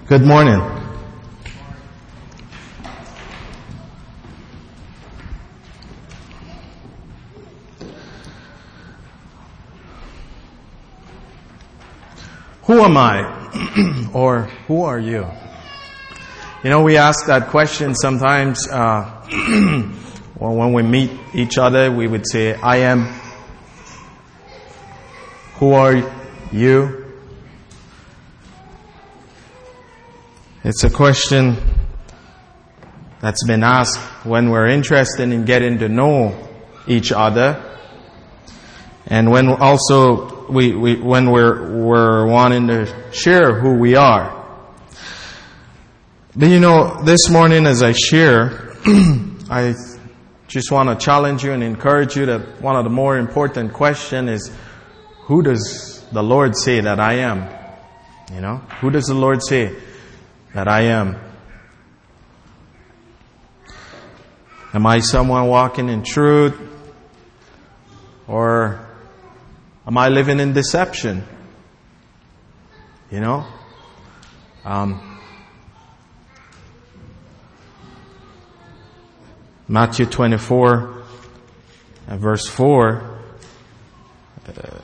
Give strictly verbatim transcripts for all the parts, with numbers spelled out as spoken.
Good morning. Who am I? Or who are you? You know, we ask that question sometimes uh, when we meet each other. We would say, I am. Who are you? It's a question that's been asked when we're interested in getting to know each other, and when also we, we when we're we're wanting to share who we are. But you know, this morning as I share, I just want to challenge you and encourage you that one of the more important questions is, who does the Lord say that I am? You know, who does the Lord say that I am? Am I someone walking in truth? Or am I living in deception? You know? Um, Matthew twenty-four, uh, verse four. Uh,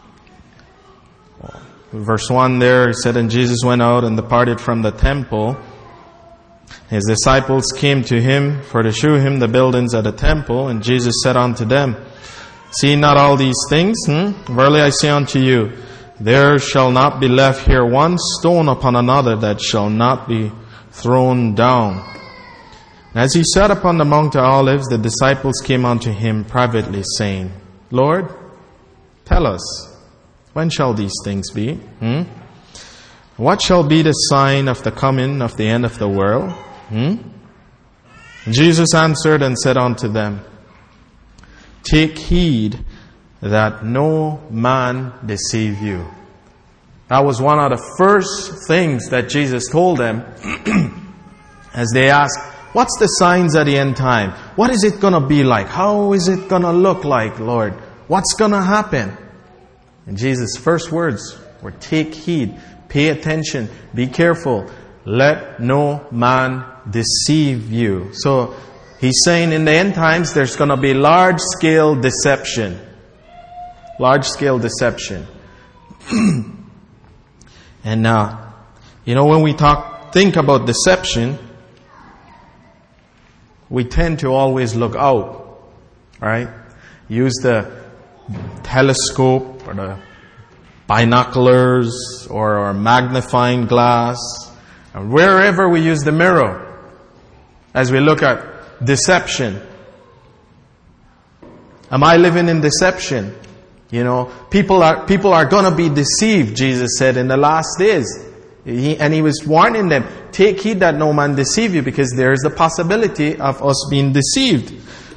Verse one there, it said, And Jesus went out and departed from the temple. His disciples came to him for to shew him the buildings of the temple. And Jesus said unto them, See not all these things? Hmm? Verily I say unto you, there shall not be left here one stone upon another that shall not be thrown down. And as he sat upon the Mount of Olives, the disciples came unto him privately, saying, Lord, tell us, when shall these things be? Hmm? What shall be the sign of the coming of the end of the world? Hmm? Jesus answered and said unto them, Take heed that no man deceive you. That was one of the first things that Jesus told them as they asked, what's the signs at the end time? What is it going to be like? How is it going to look like, Lord? What's going to happen? And Jesus' first words were, take heed, pay attention, be careful, let no man deceive you. So he's saying in the end times there's going to be large-scale deception. Large-scale deception. And uh, you know, when we talk, think about deception, we tend to always look out, right? Use the telescope or the binoculars or a magnifying glass, and wherever we use the mirror as we look at deception. Am I living in deception? You know, people are people are going to be deceived, Jesus said, in the last days. He, and he was warning them, take heed that no man deceive you, because there is the possibility of us being deceived.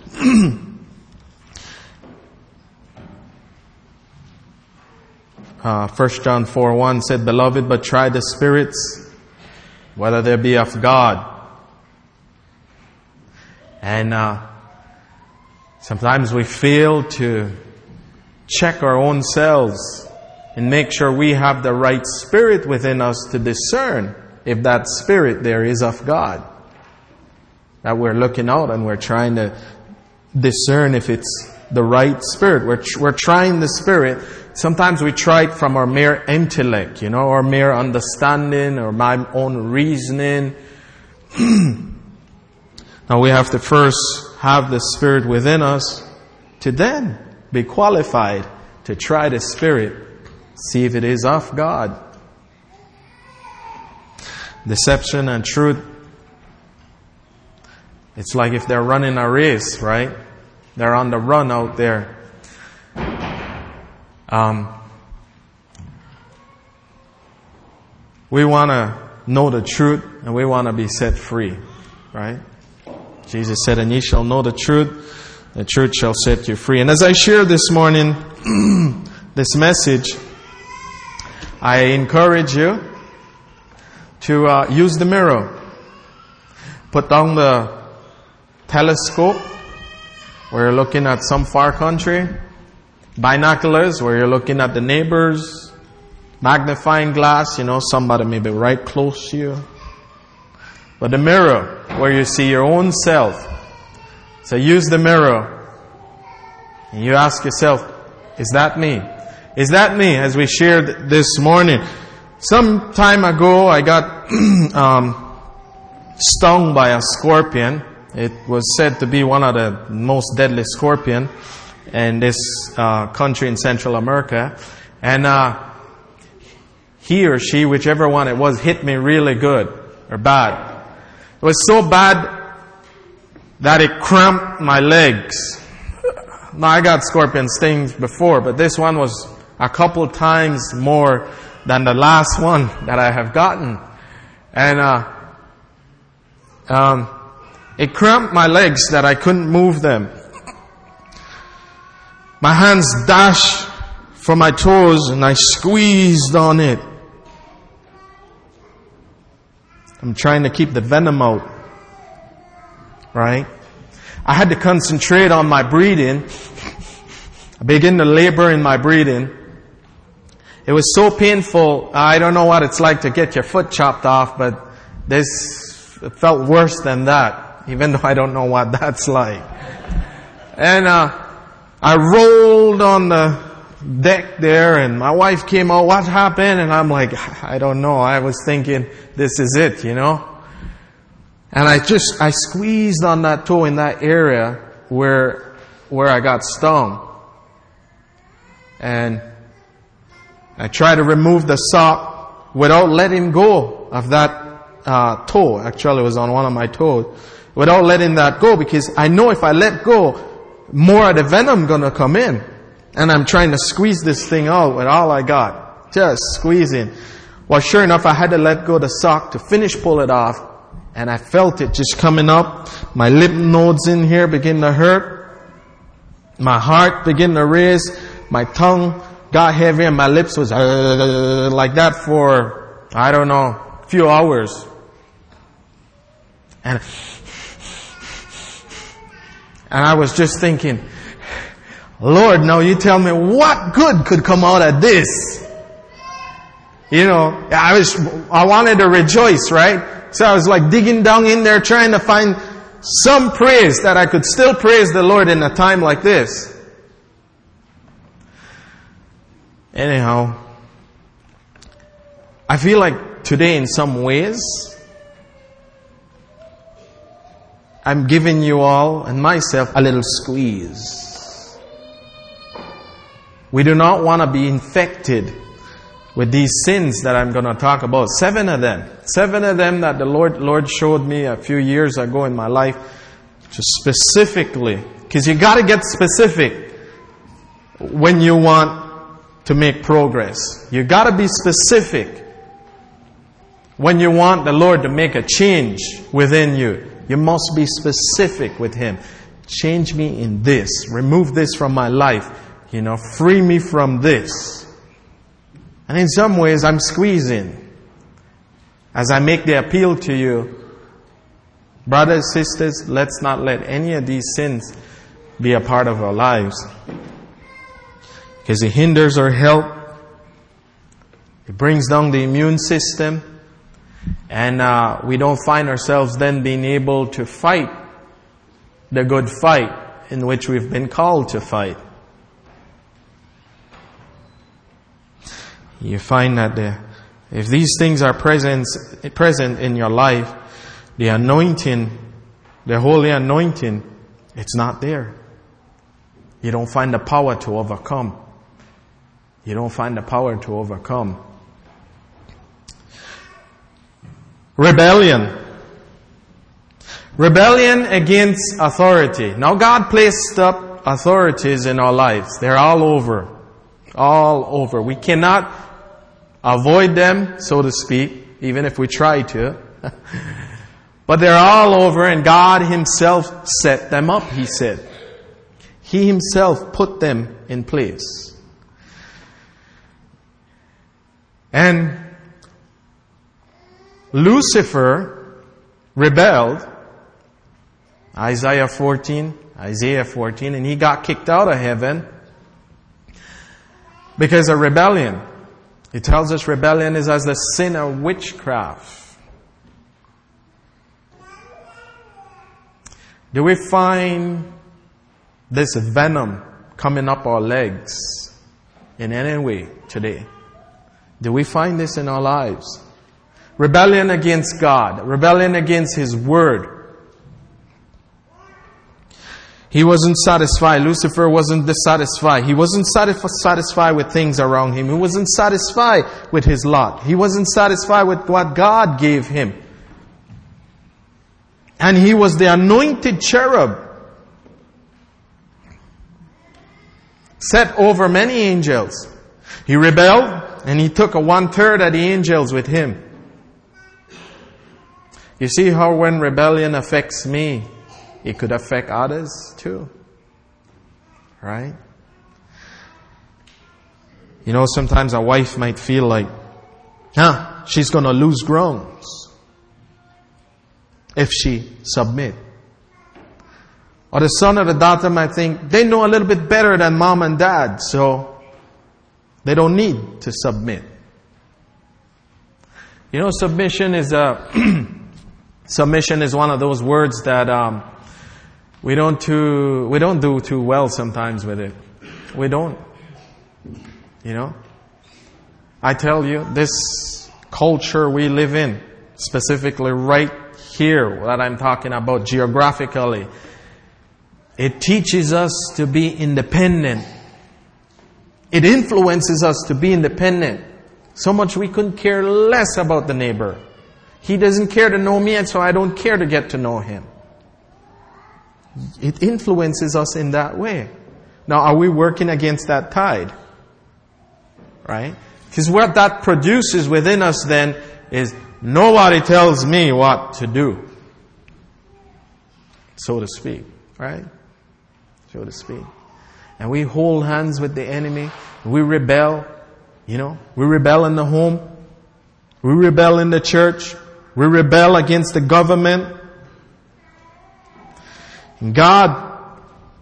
Uh, First John four one said, Beloved, but try the spirits, whether they be of God. And uh, sometimes we fail to check our own selves and make sure we have the right spirit within us to discern if that spirit there is of God. That we're looking out and we're trying to discern if it's the right spirit. We're, we're trying the spirit. Sometimes we try it from our mere intellect, you know, or mere understanding, or my own reasoning. Now we have to first have the Spirit within us to then be qualified to try the Spirit, see if it is of God. Deception and truth. It's like if they're running a race, right? They're on the run out there. Um, we want to know the truth and we want to be set free, right? Jesus said, and ye shall know the truth, the truth shall set you free. And as I share this morning, this message, I encourage you to uh, use the mirror. Put down the telescope where you're looking at some far country. Binoculars where you're looking at the neighbors magnifying glass, you know, somebody may be right close to you. But the mirror, where you see your own self. So use the mirror. And you ask yourself, is that me? Is that me? As we shared this morning. Some time ago, I got um, stung by a scorpion. It was said to be one of the most deadly scorpion in this uh, country in Central America. And uh, he or she, whichever one it was, hit me really good or bad. It was so bad that it cramped my legs. Now, I got scorpion stings before, but this one was a couple times more than the last one that I have gotten. And uh, um, it cramped my legs that I couldn't move them. My hands dashed from my toes and I squeezed on it. I'm trying to keep the venom out. Right? I had to concentrate on my breathing. I began to labor in my breathing. It was so painful. I don't know what it's like to get your foot chopped off, but this felt worse than that, even though I don't know what that's like. And uh, I rolled on the deck there, and my wife came out, what happened? And I'm like, I don't know. I was thinking, this is it, you know? And I just, I squeezed on that toe in that area where, where I got stung. And I tried to remove the sock without letting go of that uh, toe. Actually, it was on one of my toes. Without letting that go, because I know if I let go, more of the venom gonna come in. And I'm trying to squeeze this thing out with all I got. Just squeezing. Well, sure enough, I had to let go of the sock to finish pull it off. And I felt it just coming up. My lymph nodes in here begin to hurt. My heart began to raise. My tongue got heavy and my lips was uh, like that for, I don't know, a few hours. And, and I was just thinking, Lord, now you tell me what good could come out of this. You know, I was, I wanted to rejoice, right? So I was like digging down in there trying to find some praise that I could still praise the Lord in a time like this. Anyhow, I feel like today in some ways, I'm giving you all and myself a little squeeze. We do not want to be infected with these sins that I'm going to talk about. Seven of them. Seven of them that the Lord Lord showed me a few years ago in my life. Just specifically. Because you got to get specific when you want to make progress. You got to be specific when you want the Lord to make a change within you. You must be specific with Him. Change me in this. Remove this from my life. You know, free me from this. And in some ways, I'm squeezing. As I make the appeal to you, brothers, sisters, let's not let any of these sins be a part of our lives. Because it hinders our health. It brings down the immune system. And uh, we don't find ourselves then being able to fight the good fight in which we've been called to fight. You find that the, if these things are present, present in your life, the anointing, the holy anointing, it's not there. You don't find the power to overcome. You don't find the power to overcome. Rebellion. Rebellion against authority. Now God placed up authorities in our lives. They're all over. All over. We cannot avoid them, so to speak, even if we try to. But they're all over, and God Himself set them up, He said. He Himself put them in place. And Lucifer rebelled, Isaiah fourteen, Isaiah fourteen, and he got kicked out of heaven because of rebellion. It tells us rebellion is as the sin of witchcraft. Do we find this venom coming up our legs in any way today? Do we find this in our lives? Rebellion against God. Rebellion against His Word. He wasn't satisfied. Lucifer wasn't dissatisfied. He wasn't satisfied with things around him. He wasn't satisfied with his lot. He wasn't satisfied with what God gave him. And he was the anointed cherub, set over many angels. He rebelled, and he took a one-third of the angels with him. You see how when rebellion affects me, it could affect others too. Right? You know, sometimes a wife might feel like, huh, she's going to lose grounds if she submit. Or the son or the daughter might think, they know a little bit better than mom and dad, so they don't need to submit. You know, submission is a submission is one of those words that um, we don't too we don't do too well sometimes with it. We don't. You know, I tell you, this culture we live in, specifically right here that I'm talking about geographically, it teaches us to be independent. It influences us to be independent. So much we couldn't care less about the neighbor. He doesn't care to know me, and so I don't care to get to know him. It influences us in that way. Now, are we working against that tide? Right? Because what that produces within us then is nobody tells me what to do, so to speak. Right? So to speak. And we hold hands with the enemy. We rebel. You know, we rebel in the home. We rebel in the church. We rebel against the government. And God,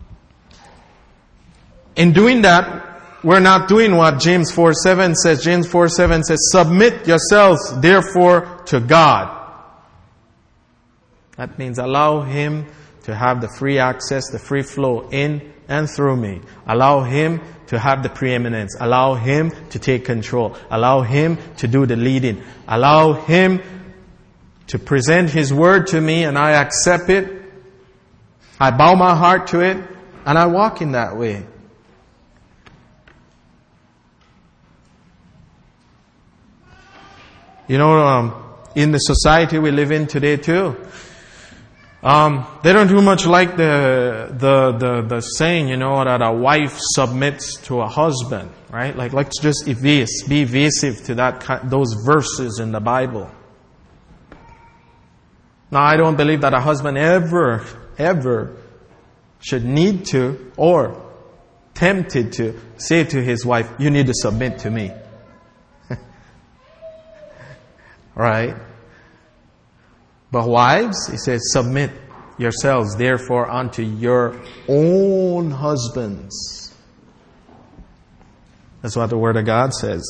in doing that, we're not doing what James four seven says. James four seven says, submit yourselves therefore to God. That means allow Him to have the free access, the free flow in and through me. Allow Him to have the preeminence. Allow Him to take control. Allow Him to do the leading. Allow Him to present His word to me, and I accept it. I bow my heart to it, and I walk in that way. You know, um, in the society we live in today too, um, they don't do much like the, the the the saying, you know, that a wife submits to a husband, right? Like, let's just evase, be evasive to that those verses in the Bible. Now, I don't believe that a husband ever, ever should need to or tempted to say to his wife, you need to submit to me. Right? But wives, he says, submit yourselves therefore unto your own husbands. That's what the Word of God says.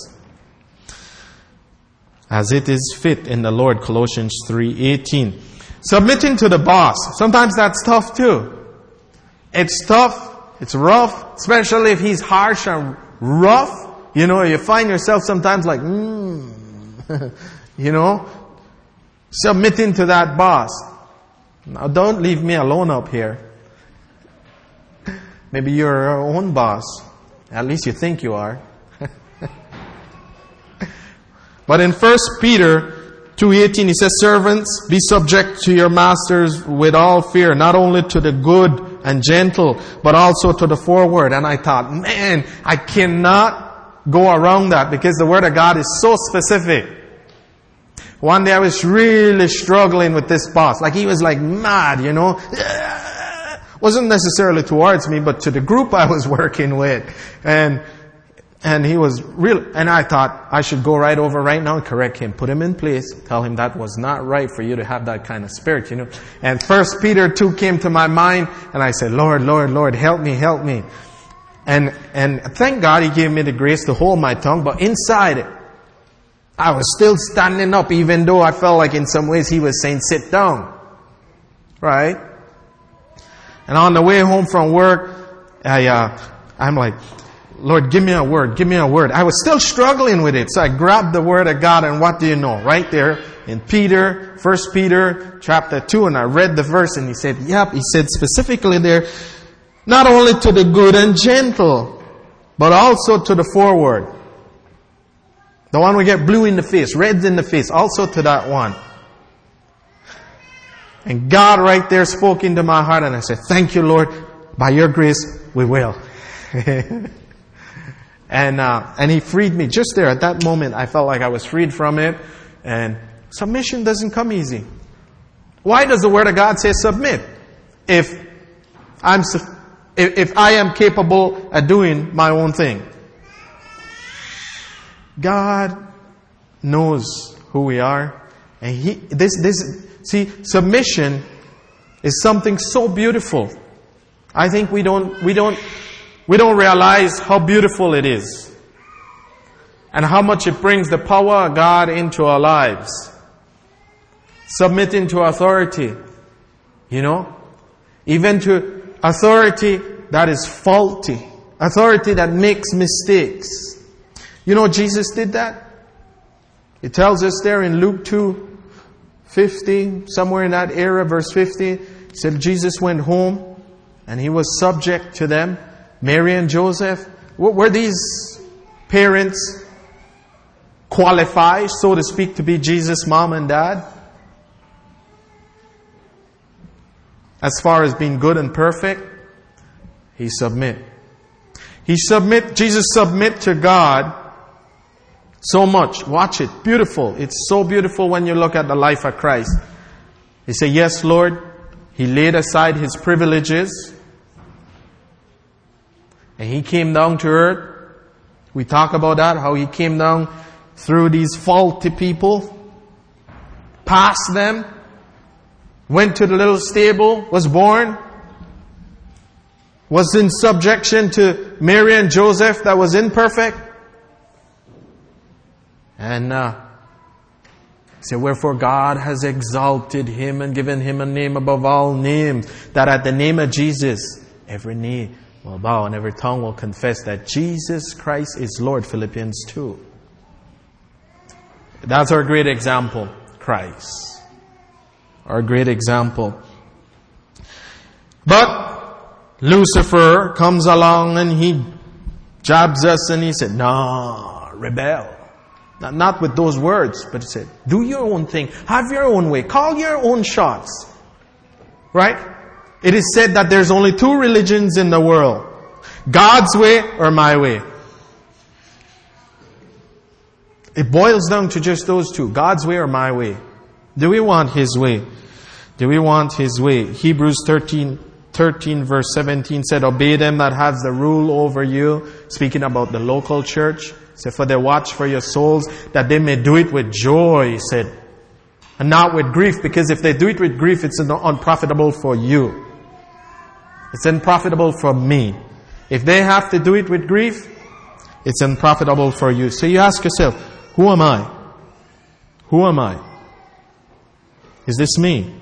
As it is fit in the Lord, Colossians three eighteen. Submitting to the boss. Sometimes that's tough too. It's tough. It's rough. Especially if he's harsh and rough. You know, you find yourself sometimes like, hmm. You know, submitting to that boss. Now, don't leave me alone up here. Maybe you're your own boss. At least you think you are. But in First Peter two eighteen, he says, servants, be subject to your masters with all fear, not only to the good and gentle, but also to the forward. And I thought, man, I cannot go around that because the Word of God is so specific. One day I was really struggling with this boss. Like he was like mad, you know. Wasn't necessarily towards me, but to the group I was working with. And and he was real. And I thought I should go right over right now and correct him. Put him in place. Tell him that was not right for you to have that kind of spirit, you know. And First Peter two came to my mind. And I said, Lord, Lord, Lord, help me, help me. And and thank God He gave me the grace to hold my tongue. But inside it, I was still standing up, even though I felt like in some ways he was saying, sit down. Right? And on the way home from work, I, uh, I'm like, Lord, give me a word, give me a word. I was still struggling with it. So I grabbed the word of God, and what do you know? Right there in Peter, First Peter chapter two, and I read the verse, and he said, yep, he said specifically there, not only to the good and gentle, but also to the forward. The one we get blue in the face, reds in the face, also to that one. And God right there spoke into my heart, and I said, thank you, Lord. By your grace, we will. and uh, and he freed me. Just there at that moment, I felt like I was freed from it. And submission doesn't come easy. Why does the Word of God say submit? If I'm, if, if I am capable of doing my own thing. God knows who we are. And he, this, this, see, submission is something so beautiful. I think we don't, we don't, we don't realize how beautiful it is. And how much it brings the power of God into our lives. Submitting to authority. You know? Even to authority that is faulty. Authority that makes mistakes. You know, Jesus did that. It tells us there in Luke two fifty, somewhere in that era, verse fifty, it said Jesus went home and he was subject to them. Mary and Joseph, were these parents qualified, so to speak, to be Jesus' mom and dad? As far as being good and perfect, he submit. He submit, Jesus submit to God so much. Watch it. Beautiful. It's so beautiful when you look at the life of Christ. He said, yes, Lord. He laid aside his privileges. And he came down to earth. We talk about that, how he came down through these faulty people. Passed them. Went to the little stable. Was born. Was in subjection to Mary and Joseph that was imperfect. And uh, say, wherefore God has exalted him and given him a name above all names, that at the name of Jesus, every knee will bow and every tongue will confess that Jesus Christ is Lord. Philippians two. That's our great example, Christ. Our great example. But Lucifer comes along and he jabs us and he said, no, rebel. Not with those words, but he said, do your own thing. Have your own way. Call your own shots. Right? It is said that there's only two religions in the world. God's way or my way. It boils down to just those two. God's way or my way. Do we want His way? Do we want His way? Hebrews thirteen, thirteen verse seventeen said, obey them that have the rule over you. Speaking about the local church. Said, for they watch for your souls, that they may do it with joy, he said. And not with grief, because if they do it with grief, it's unprofitable for you. It's unprofitable for me. If they have to do it with grief, it's unprofitable for you. So you ask yourself, who am I? Who am I? Is this me?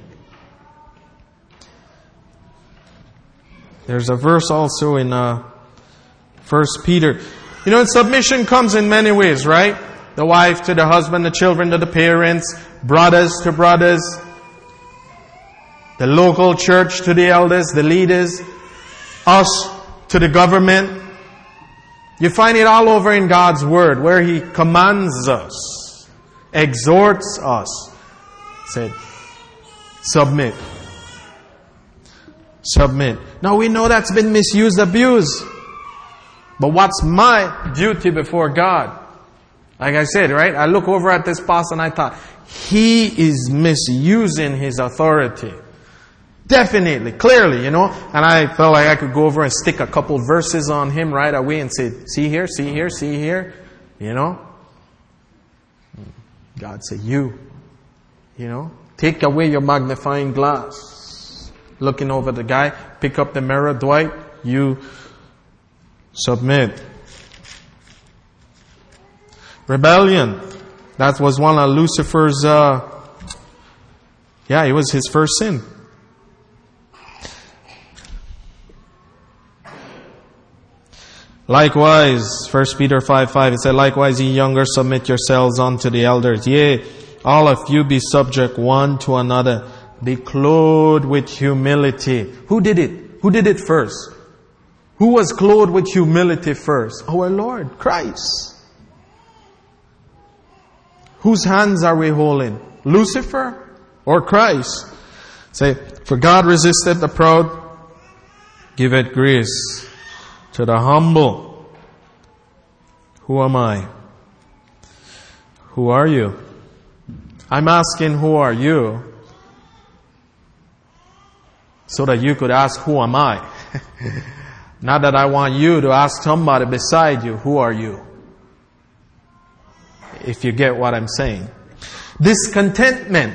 There's a verse also in uh, First Peter. You know, submission comes in many ways, right? The wife to the husband, the children to the parents, brothers to brothers, the local church to the elders, the leaders, us to the government. You find it all over in God's Word, where He commands us, exhorts us. Said, submit. Submit. Now we know that's been misused, abused. But what's my duty before God? Like I said, right? I look over at this pastor and I thought, he is misusing his authority. Definitely, clearly, you know. And I felt like I could go over and stick a couple verses on him right away and say, see here, see here, see here. You know. God said, you. You know. Take away your magnifying glass. Looking over the guy. Pick up the mirror, Dwight. You submit. Rebellion. That was one of Lucifer's, uh, yeah, it was his first sin. Likewise, First Peter five five, it said, likewise, ye younger, submit yourselves unto the elders. Yea, all of you be subject one to another. Be clothed with humility. Who did it? Who did it first? Who was clothed with humility first? Our Lord, Christ. Whose hands are we holding? Lucifer or Christ? Say, for God resisteth the proud, giveth grace to the humble. Who am I? Who are you? I'm asking, who are you? So that you could ask, who am I? Not that I want you to ask somebody beside you, who are you? If you get what I'm saying. Discontentment.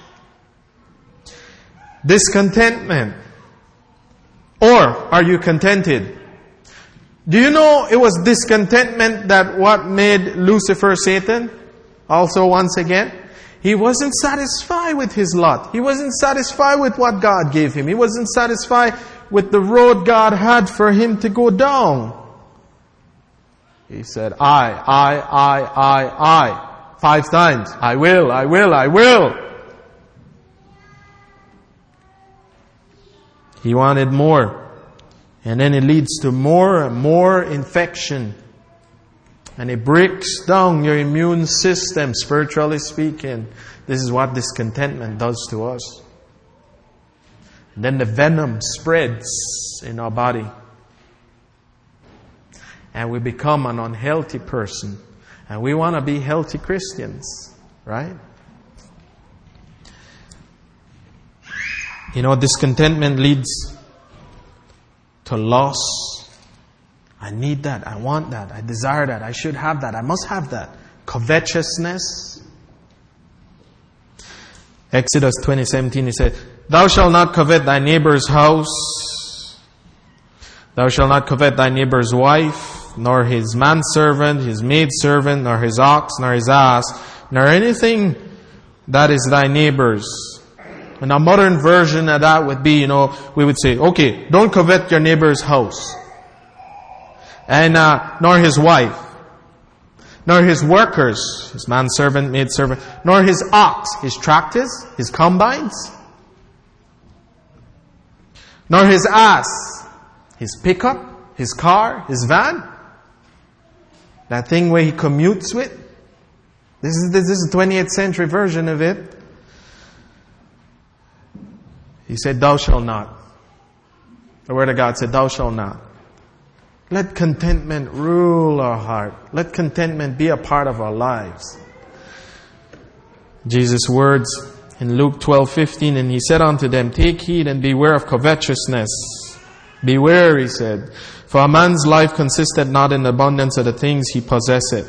Discontentment. Or are you contented? Do you know it was discontentment that what made Lucifer Satan? Also once again, he wasn't satisfied with his lot. He wasn't satisfied with what God gave him. He wasn't satisfied with the road God had for him to go down. He said, I, I, I, I, I. Five times. I will, I will, I will. He wanted more. And then it leads to more and more infection. And it breaks down your immune system, spiritually speaking. This is what discontentment does to us. And then the venom spreads in our body. And we become an unhealthy person. And we want to be healthy Christians, right? You know, discontentment leads to loss. I need that. I want that. I desire that. I should have that. I must have that. Covetousness. Exodus twenty seventeen, he said, thou shalt not covet thy neighbor's house. Thou shalt not covet thy neighbor's wife, nor his manservant, his maidservant, nor his ox, nor his ass, nor anything that is thy neighbor's. And a modern version of that would be, you know, we would say, okay, don't covet your neighbor's house. And, uh, nor his wife. Nor his workers, his manservant, maidservant. Nor his ox, his tractors, his combines. Nor his ass, his pickup, his car, his van. That thing where he commutes with. This is, this is the twentieth century version of it. He said, thou shalt not. The Word of God said, thou shalt not. Let contentment rule our heart. Let contentment be a part of our lives. Jesus' words in Luke twelve fifteen, and he said unto them, take heed and beware of covetousness. Beware, he said, for a man's life consisted not in the abundance of the things he possesseth.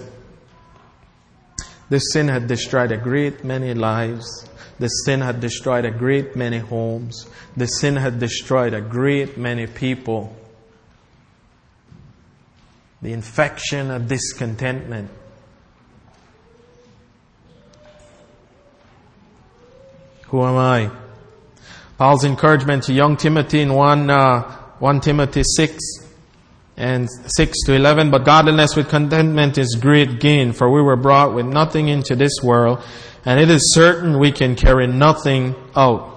This sin had destroyed a great many lives. The sin had destroyed a great many homes. The sin had destroyed a great many people. The infection of discontentment. Who am I? Paul's encouragement to young Timothy in one, uh, First Timothy six and six to eleven. But godliness with contentment is great gain, for we were brought with nothing into this world, and it is certain we can carry nothing out.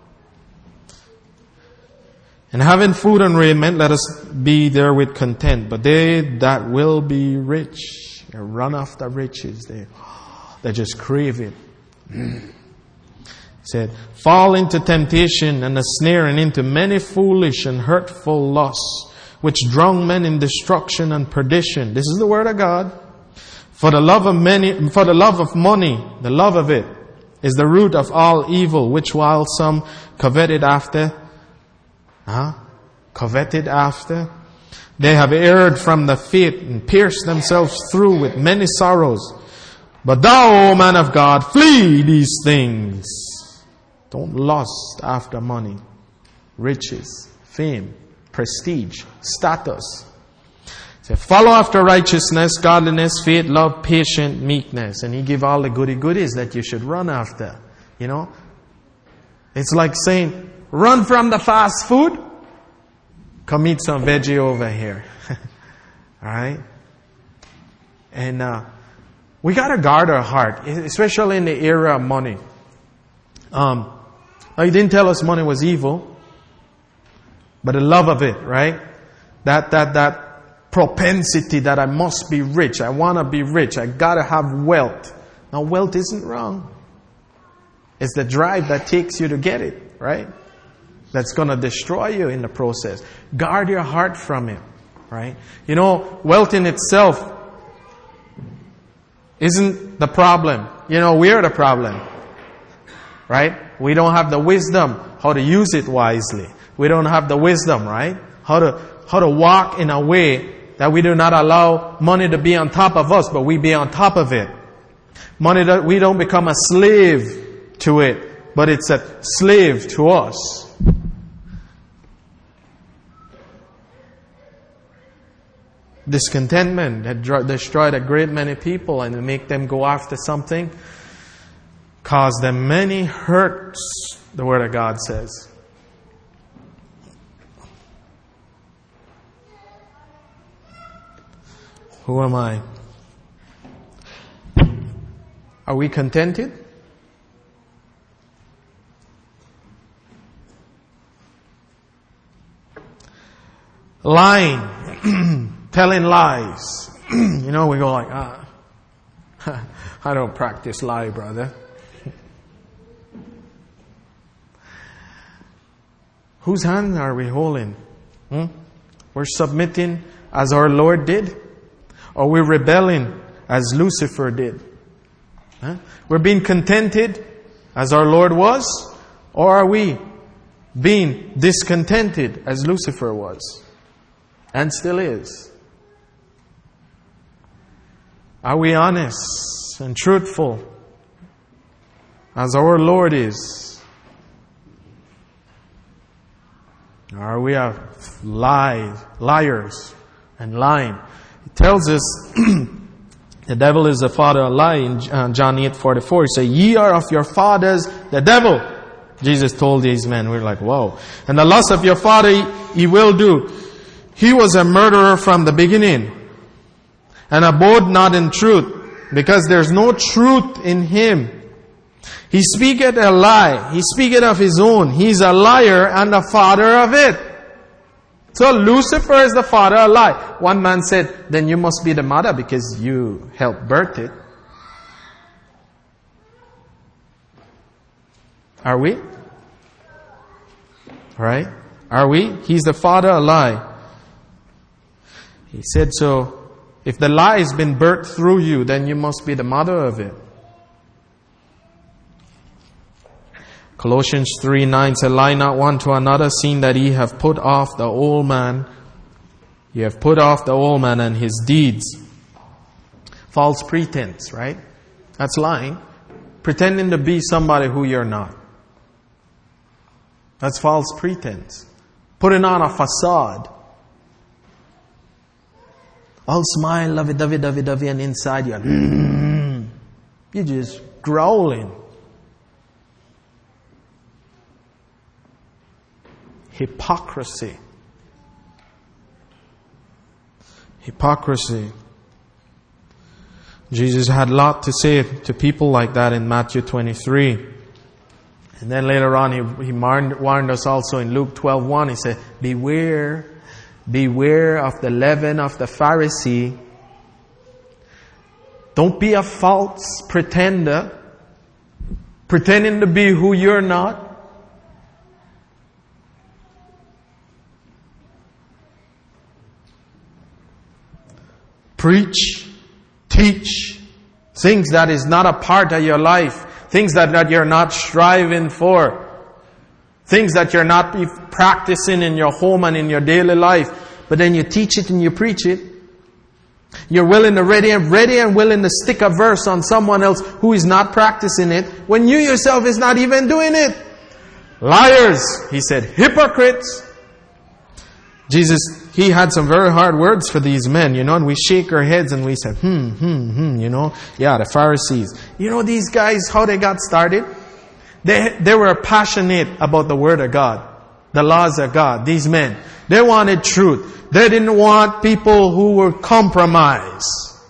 And having food and raiment, let us be therewith content. But they that will be rich, they run after riches. They, they just crave it. He said, fall into temptation and a snare, and into many foolish and hurtful lusts, which drown men in destruction and perdition. This is the Word of God. For the love of many, for the love of money, the love of it, is the root of all evil, which while some coveted after, Huh? Coveted after. they have erred from the faith and pierced themselves through with many sorrows. But thou, O man of God, flee these things. Don't lust after money, riches, fame, prestige, status. So follow after righteousness, godliness, faith, love, patience, meekness. And He give all the goody goodies that you should run after. You know? It's like saying, run from the fast food. Come eat some veggie over here. Alright? And uh, we got to guard our heart, especially in the era of money. Um, He didn't tell us money was evil, but the love of it, right? That, that, that propensity that I must be rich. I want to be rich. I got to have wealth. Now, wealth isn't wrong. It's the drive that takes you to get it, right? That's going to destroy you in the process. Guard your heart from it, right? You know, wealth in itself isn't the problem. You know, we're the problem, right? We don't have the wisdom how to use it wisely. We don't have the wisdom, right? How to, how to walk in a way that we do not allow money to be on top of us, but we be on top of it. Money that we don't become a slave to it, but it's a slave to us. Discontentment that destroyed a great many people and make them go after something, caused them many hurts, the Word of God says. Who am I? Are we contented? Lying, telling lies. You know, we go like, ah, I don't practice lie, brother. Whose hand are we holding? Hmm? We're submitting as our Lord did? Or we're rebelling as Lucifer did? Huh? We're being contented as our Lord was? Or are we being discontented as Lucifer was? And still is? Are we honest and truthful as our Lord is? Or are we a lie, liars and lying? It tells us the devil is the father of lie in John eight forty-four. He says, ye are of your fathers the devil. Jesus told these men. We're like, whoa. And the lust of your father he will do. He was a murderer from the beginning and abode not in truth, because there's no truth in him. He speaketh a lie. He speaketh of his own. He's a liar and the father of it. So Lucifer is the father of lie. One man said, then you must be the mother because you helped birth it. Are we? Right? Are we? He's the father of lie. He said, so if the lie has been birthed through you, then you must be the mother of it. Colossians three nine said, lie not one to another, seeing that ye have put off the old man. You have put off the old man and his deeds. False pretense, right? That's lying. Pretending to be somebody who you're not. That's false pretense. Putting on a facade. All smile, lovey-dovey, dovey-dovey, and inside you're, mm, you're just growling. Hypocrisy. Hypocrisy. Jesus had a lot to say to people like that in Matthew twenty-three. And then later on, he, he warned, warned us also in Luke twelve one. He said, beware, beware of the leaven of the Pharisee. Don't be a false pretender, pretending to be who you're not. Preach, teach things that is not a part of your life. Things that, that you're not striving for. Things that you're not practicing in your home and in your daily life. But then you teach it and you preach it. You're willing to ready and ready and willing to stick a verse on someone else who is not practicing it when you yourself is not even doing it. Liars, he said, hypocrites. Jesus he had some very hard words for these men, you know, and we shake our heads and we say, hmm, hmm, hmm, you know, yeah, the Pharisees. You know these guys, how they got started? They, they were passionate about the Word of God, the laws of God, these men. They wanted truth. They didn't want people who were compromised.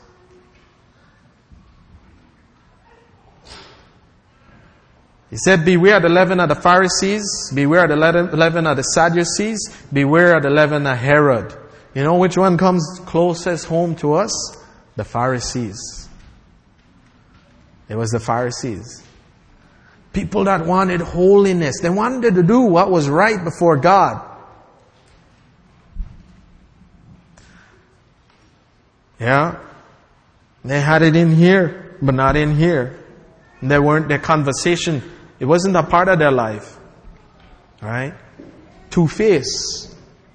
He said, beware the leaven of the Pharisees, beware the leaven of the Sadducees, beware of the leaven of Herod. You know which one comes closest home to us? The Pharisees. It was the Pharisees. People that wanted holiness. They wanted to do what was right before God. Yeah. They had it in here, but not in here. They weren't, their conversation, it wasn't a part of their life. Alright? Two-faced.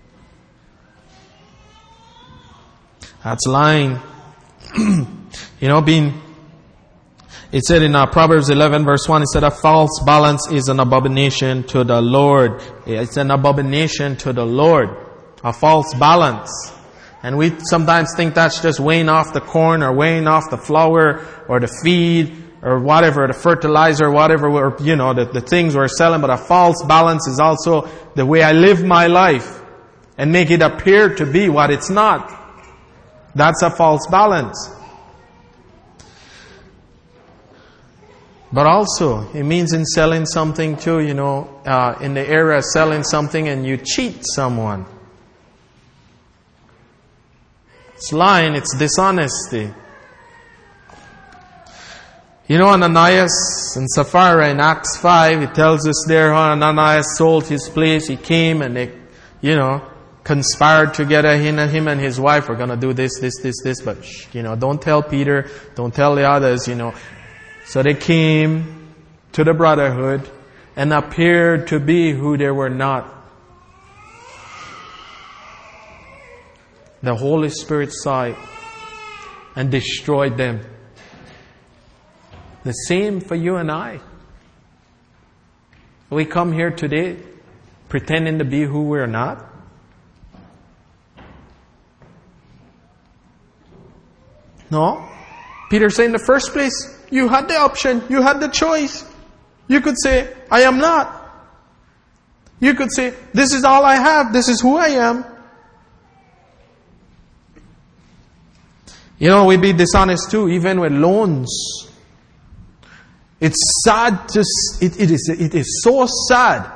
That's lying. You know, being, it said in uh, Proverbs eleven verse one, it said a false balance is an abomination to the Lord. It's an abomination to the Lord. A false balance. And we sometimes think that's just weighing off the corn or weighing off the flour or the feed or whatever, the fertilizer, whatever, we're, you know, the, the things we're selling. But a false balance is also the way I live my life and make it appear to be what it's not. That's a false balance. But also, it means in selling something too, you know, uh, in the area of selling something and you cheat someone. It's lying, it's dishonesty. You know, Ananias and Sapphira in Acts five, it tells us there how Ananias sold his place. He came and they, you know, conspired together. Him and him and his wife were going to do this, this, this, this. But, you know, don't tell Peter, don't tell the others, you know. So they came to the brotherhood and appeared to be who they were not. The Holy Spirit saw it and destroyed them. The same for you and I. We come here today pretending to be who we're not. No. Peter said in the first place, you had the option, you had the choice. You could say, I am not. You could say, this is all I have, this is who I am. You know, we be dishonest too, even with loans. It's sad to, it, it is, it is so sad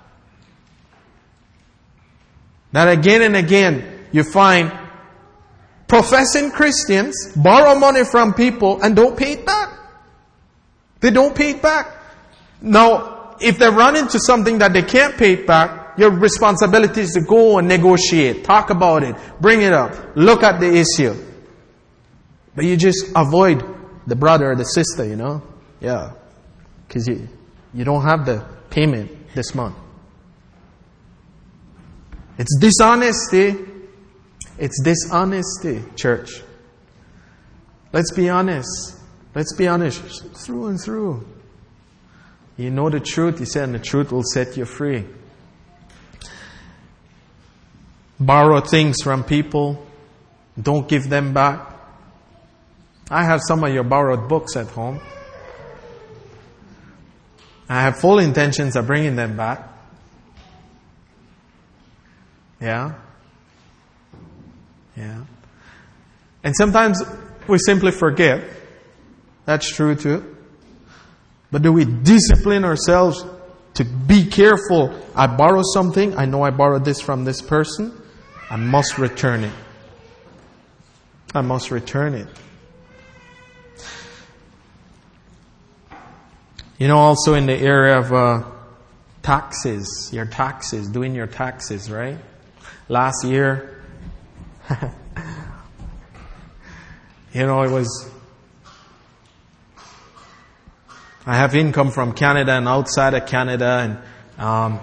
that again and again you find professing Christians borrow money from people and don't pay it back. They don't pay it back. Now, if they run into something that they can't pay it back, your responsibility is to go and negotiate, talk about it, bring it up, look at the issue. But you just avoid the brother or the sister, you know. Yeah. Because you, you don't have the payment this month. It's dishonesty. It's dishonesty, church. Let's be honest. Let's be honest. Through and through. You know the truth, he said, and the truth will set you free. Borrow things from people. Don't give them back. I have some of your borrowed books at home. I have full intentions of bringing them back. Yeah? Yeah. And sometimes we simply forget. That's true too. But do we discipline ourselves to be careful? I borrow something. I know I borrowed this from this person. I must return it. I must return it. You know, also in the area of uh, taxes, your taxes, doing your taxes, right? Last year, you know, it was, I have income from Canada and outside of Canada, and um,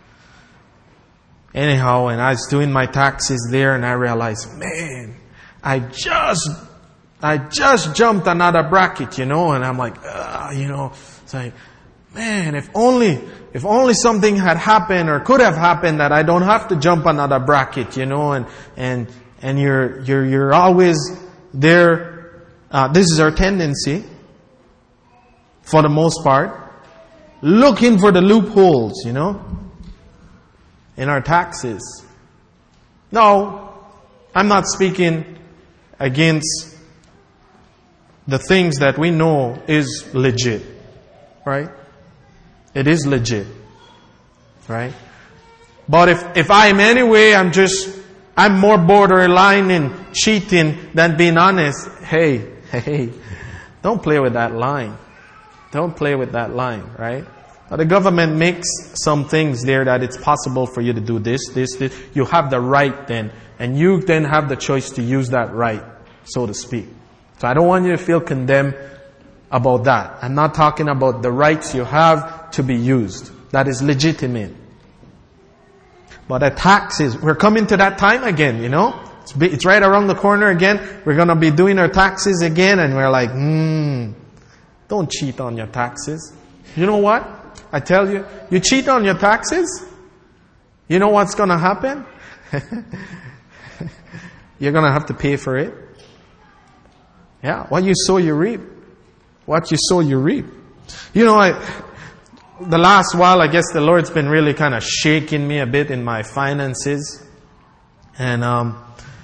anyhow, and I was doing my taxes there, and I realized, man, I just, I just jumped another bracket, you know, and I'm like, uh, you know, it's like, Man, if only, if only something had happened or could have happened that I don't have to jump another bracket, you know, and, and, and you're, you're, you're always there. Uh, this is our tendency, for the most part, looking for the loopholes, you know, in our taxes. No, I'm not speaking against the things that we know is legit, right? It is legit, right? But if, if I am anyway, I'm just, I'm more borderline in cheating than being honest. Hey, hey, don't play with that line. Don't play with that line, right? But the government makes some things there that it's possible for you to do this, this, this. You have the right then, and you then have the choice to use that right, so to speak. So I don't want you to feel condemned about that. I'm not talking about the rights you have to be used. That is legitimate. But the taxes, we're coming to that time again, you know. It's, it's right around the corner again. We're going to be doing our taxes again, and we're like, hmm, don't cheat on your taxes. You know what? I tell you, you cheat on your taxes, you know what's going to happen? You're going to have to pay for it. Yeah, what you sow, you reap. What you sow, you reap. You know, I, the last while, I guess the Lord's been really kind of shaking me a bit in my finances. And, um,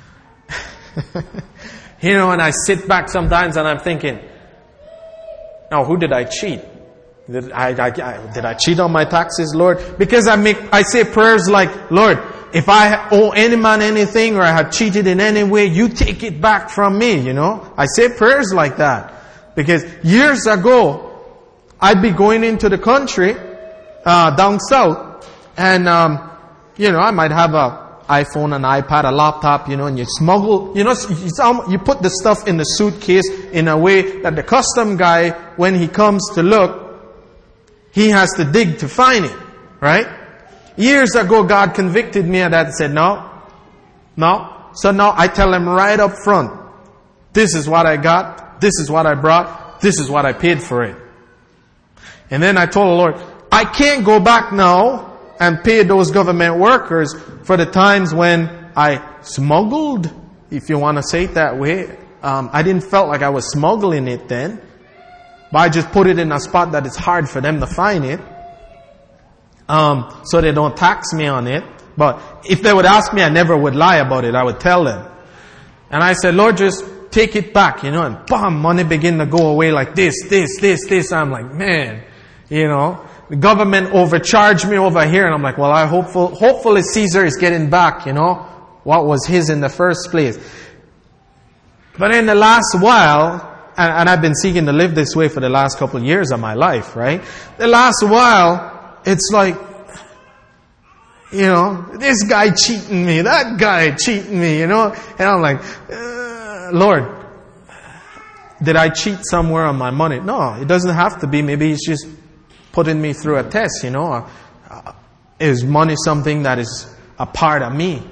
you know, and I sit back sometimes and I'm thinking, now who did I cheat? Did I, I, I, did I cheat on my taxes, Lord? Because I make, I say prayers like, Lord, if I owe any man anything or I have cheated in any way, you take it back from me, you know. I say prayers like that. Because years ago, I'd be going into the country, uh, down south, and, um, you know, I might have a iPhone, an iPad, a laptop, you know, and you smuggle, you know, you put the stuff in the suitcase in a way that the custom guy, when he comes to look, he has to dig to find it, right? Years ago, God convicted me of that and said, no, no. So now I tell him right up front, this is what I got, this is what I brought, this is what I paid for it. And then I told the Lord, I can't go back now and pay those government workers for the times when I smuggled, if you want to say it that way. Um, I didn't felt like I was smuggling it then. But I just put it in a spot that it's hard for them to find it. Um, so they don't tax me on it. But if they would ask me, I never would lie about it. I would tell them. And I said, Lord, just take it back, you know, and bam, money begin to go away like this, this, this, this. I'm like, man, you know, the government overcharged me over here. And I'm like, well, I hopeful, hopefully Caesar is getting back, you know, what was his in the first place. But in the last while, and, and I've been seeking to live this way for the last couple of years of my life, right? The last while, it's like, you know, this guy cheating me, that guy cheating me, you know, and I'm like, uh, Lord, did I cheat somewhere on my money? No, it doesn't have to be. Maybe He's just putting me through a test, you know. Uh, is money something that is a part of me?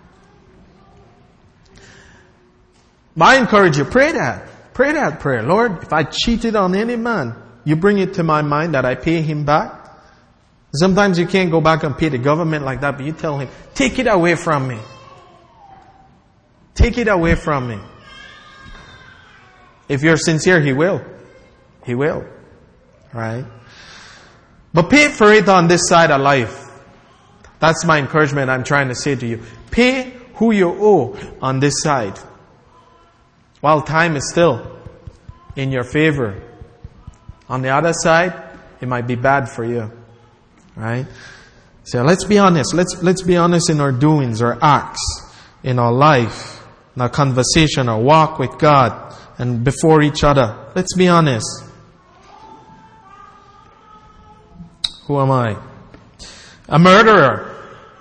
But I encourage you, pray that. Pray that prayer. Lord, if I cheated on any man, you bring it to my mind that I pay him back. Sometimes you can't go back and pay the government like that, but you tell him, take it away from me. Take it away from me. If you're sincere, He will. He will. Right? But pay for it on this side of life. That's my encouragement I'm trying to say to you. Pay who you owe on this side. While time is still in your favor. On the other side, it might be bad for you. Right? So let's be honest. Let's, let's be honest in our doings, our acts, in our life, in our conversation, our walk with God, and before each other. Let's be honest. Who am I? A murderer.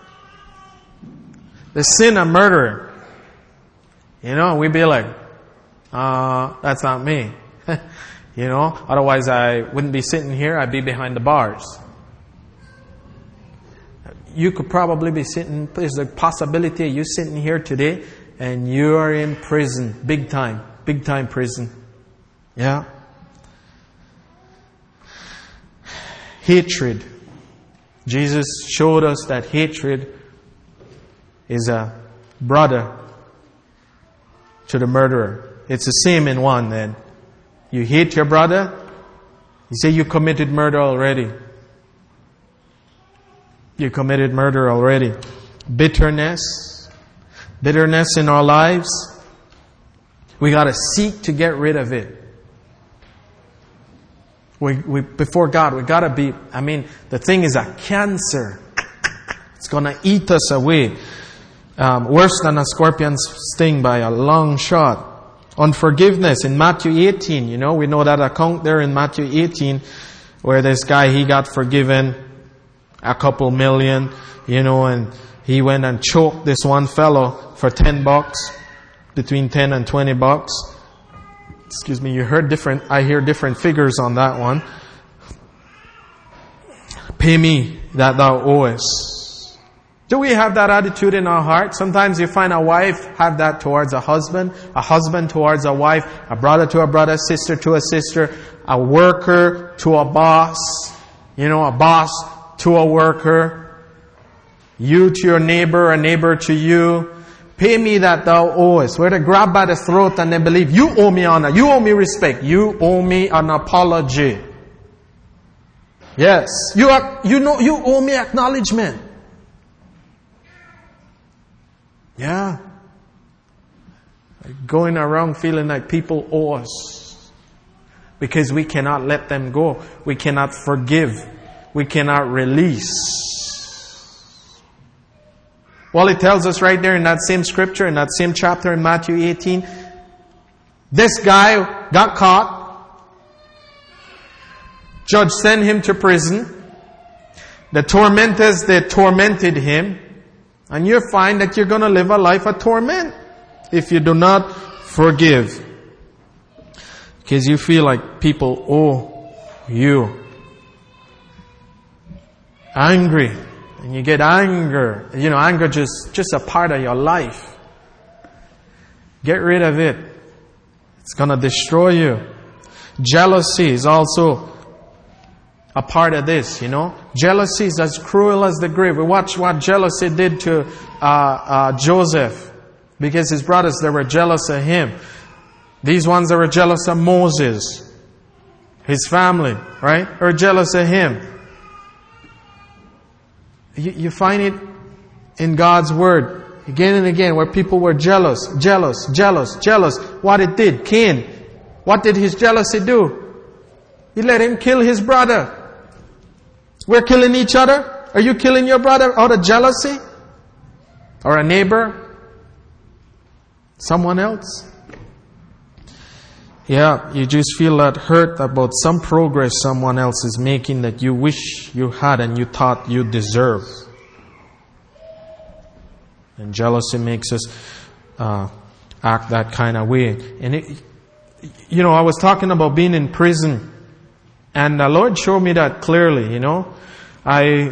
The sin of murderer. You know, we'd be like, uh, that's not me. You know, otherwise I wouldn't be sitting here, I'd be behind the bars. You could probably be sitting, there's a possibility of you sitting here today and you are in prison, big time, big time prison. Yeah. hatred. Jesus showed us that hatred is a brother to the murderer. It's the same in one then. You hate your brother, you say you committed murder already. You committed murder already. Bitterness. Bitterness in our lives. We got to seek to get rid of it. We, we, before God, we got to be, I mean, the thing is a cancer. It's going to eat us away. Um, worse than a scorpion's sting by a long shot. Unforgiveness in Matthew eighteen, you know, we know that account there in Matthew eighteen where this guy, he got forgiven a couple million, you know, and he went and choked this one fellow for ten bucks, between ten and twenty bucks. Excuse me, you heard different, I hear different figures on that one. Pay me that thou owest. Do we have that attitude in our heart? Sometimes you find a wife have that towards a husband, a husband towards a wife, a brother to a brother, sister to a sister, a worker to a boss, you know, a boss to a worker, you to your neighbor, a neighbor to you. Pay me that thou owest. We're to grab by the throat and then believe, you owe me honor, you owe me respect, you owe me an apology. Yes, you are, you know, you owe me acknowledgement. Yeah. Going around feeling like people owe us. Because we cannot let them go. We cannot forgive. We cannot release. Well, it tells us right there in that same scripture, in that same chapter in Matthew eighteen, this guy got caught. Judge sent him to prison. The tormentors, they tormented him. And you find that you're going to live a life of torment if you do not forgive. Because you feel like people owe you. Angry. And you get anger. You know, anger just, just a part of your life. Get rid of it. It's going to destroy you. Jealousy is also a part of this, you know. Jealousy is as cruel as the grave. We watch what jealousy did to uh, uh, Joseph. Because his brothers, they were jealous of him. These ones that were jealous of Moses. His family, right? Are jealous of him. You, you find it in God's Word again and again where people were jealous, jealous, jealous, jealous. What it did, Cain, what did his jealousy do? He let him kill his brother. We're killing each other. Are you killing your brother out of jealousy? Or a neighbor? Someone else? Yeah, you just feel that hurt about some progress someone else is making that you wish you had and you thought you deserved. And jealousy makes us uh, act that kind of way. And it, you know, I was talking about being in prison. And the Lord showed me that clearly, you know. I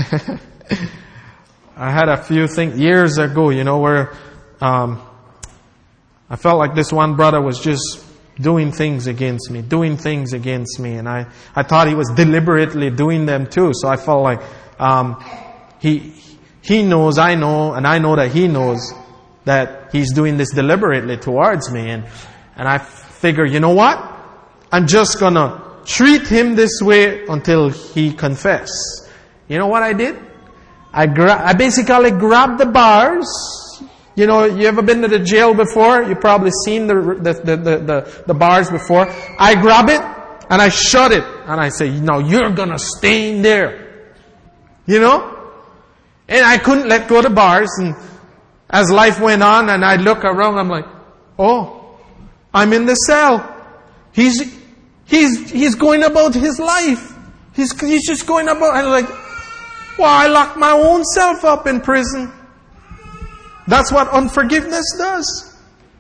I had a few things years ago, you know, where um, I felt like this one brother was just doing things against me, doing things against me. And I, I thought he was deliberately doing them too. So I felt like um, he he knows, I know, and I know that he knows that he's doing this deliberately towards me. And, and I figure, you know what? I'm just going to treat him this way until he confess. You know what I did? I gra- I basically grabbed the bars. You know, you ever been to the jail before? You've probably seen the the, the, the, the the bars before. I grab it and I shut it. And I say, no, you're going to stay in there. You know? And I couldn't let go of the bars. And as life went on and I look around, I'm like, oh, I'm in the cell. He's He's he's going about his life. He's he's just going about. And like, well, I locked my own self up in prison. That's what unforgiveness does.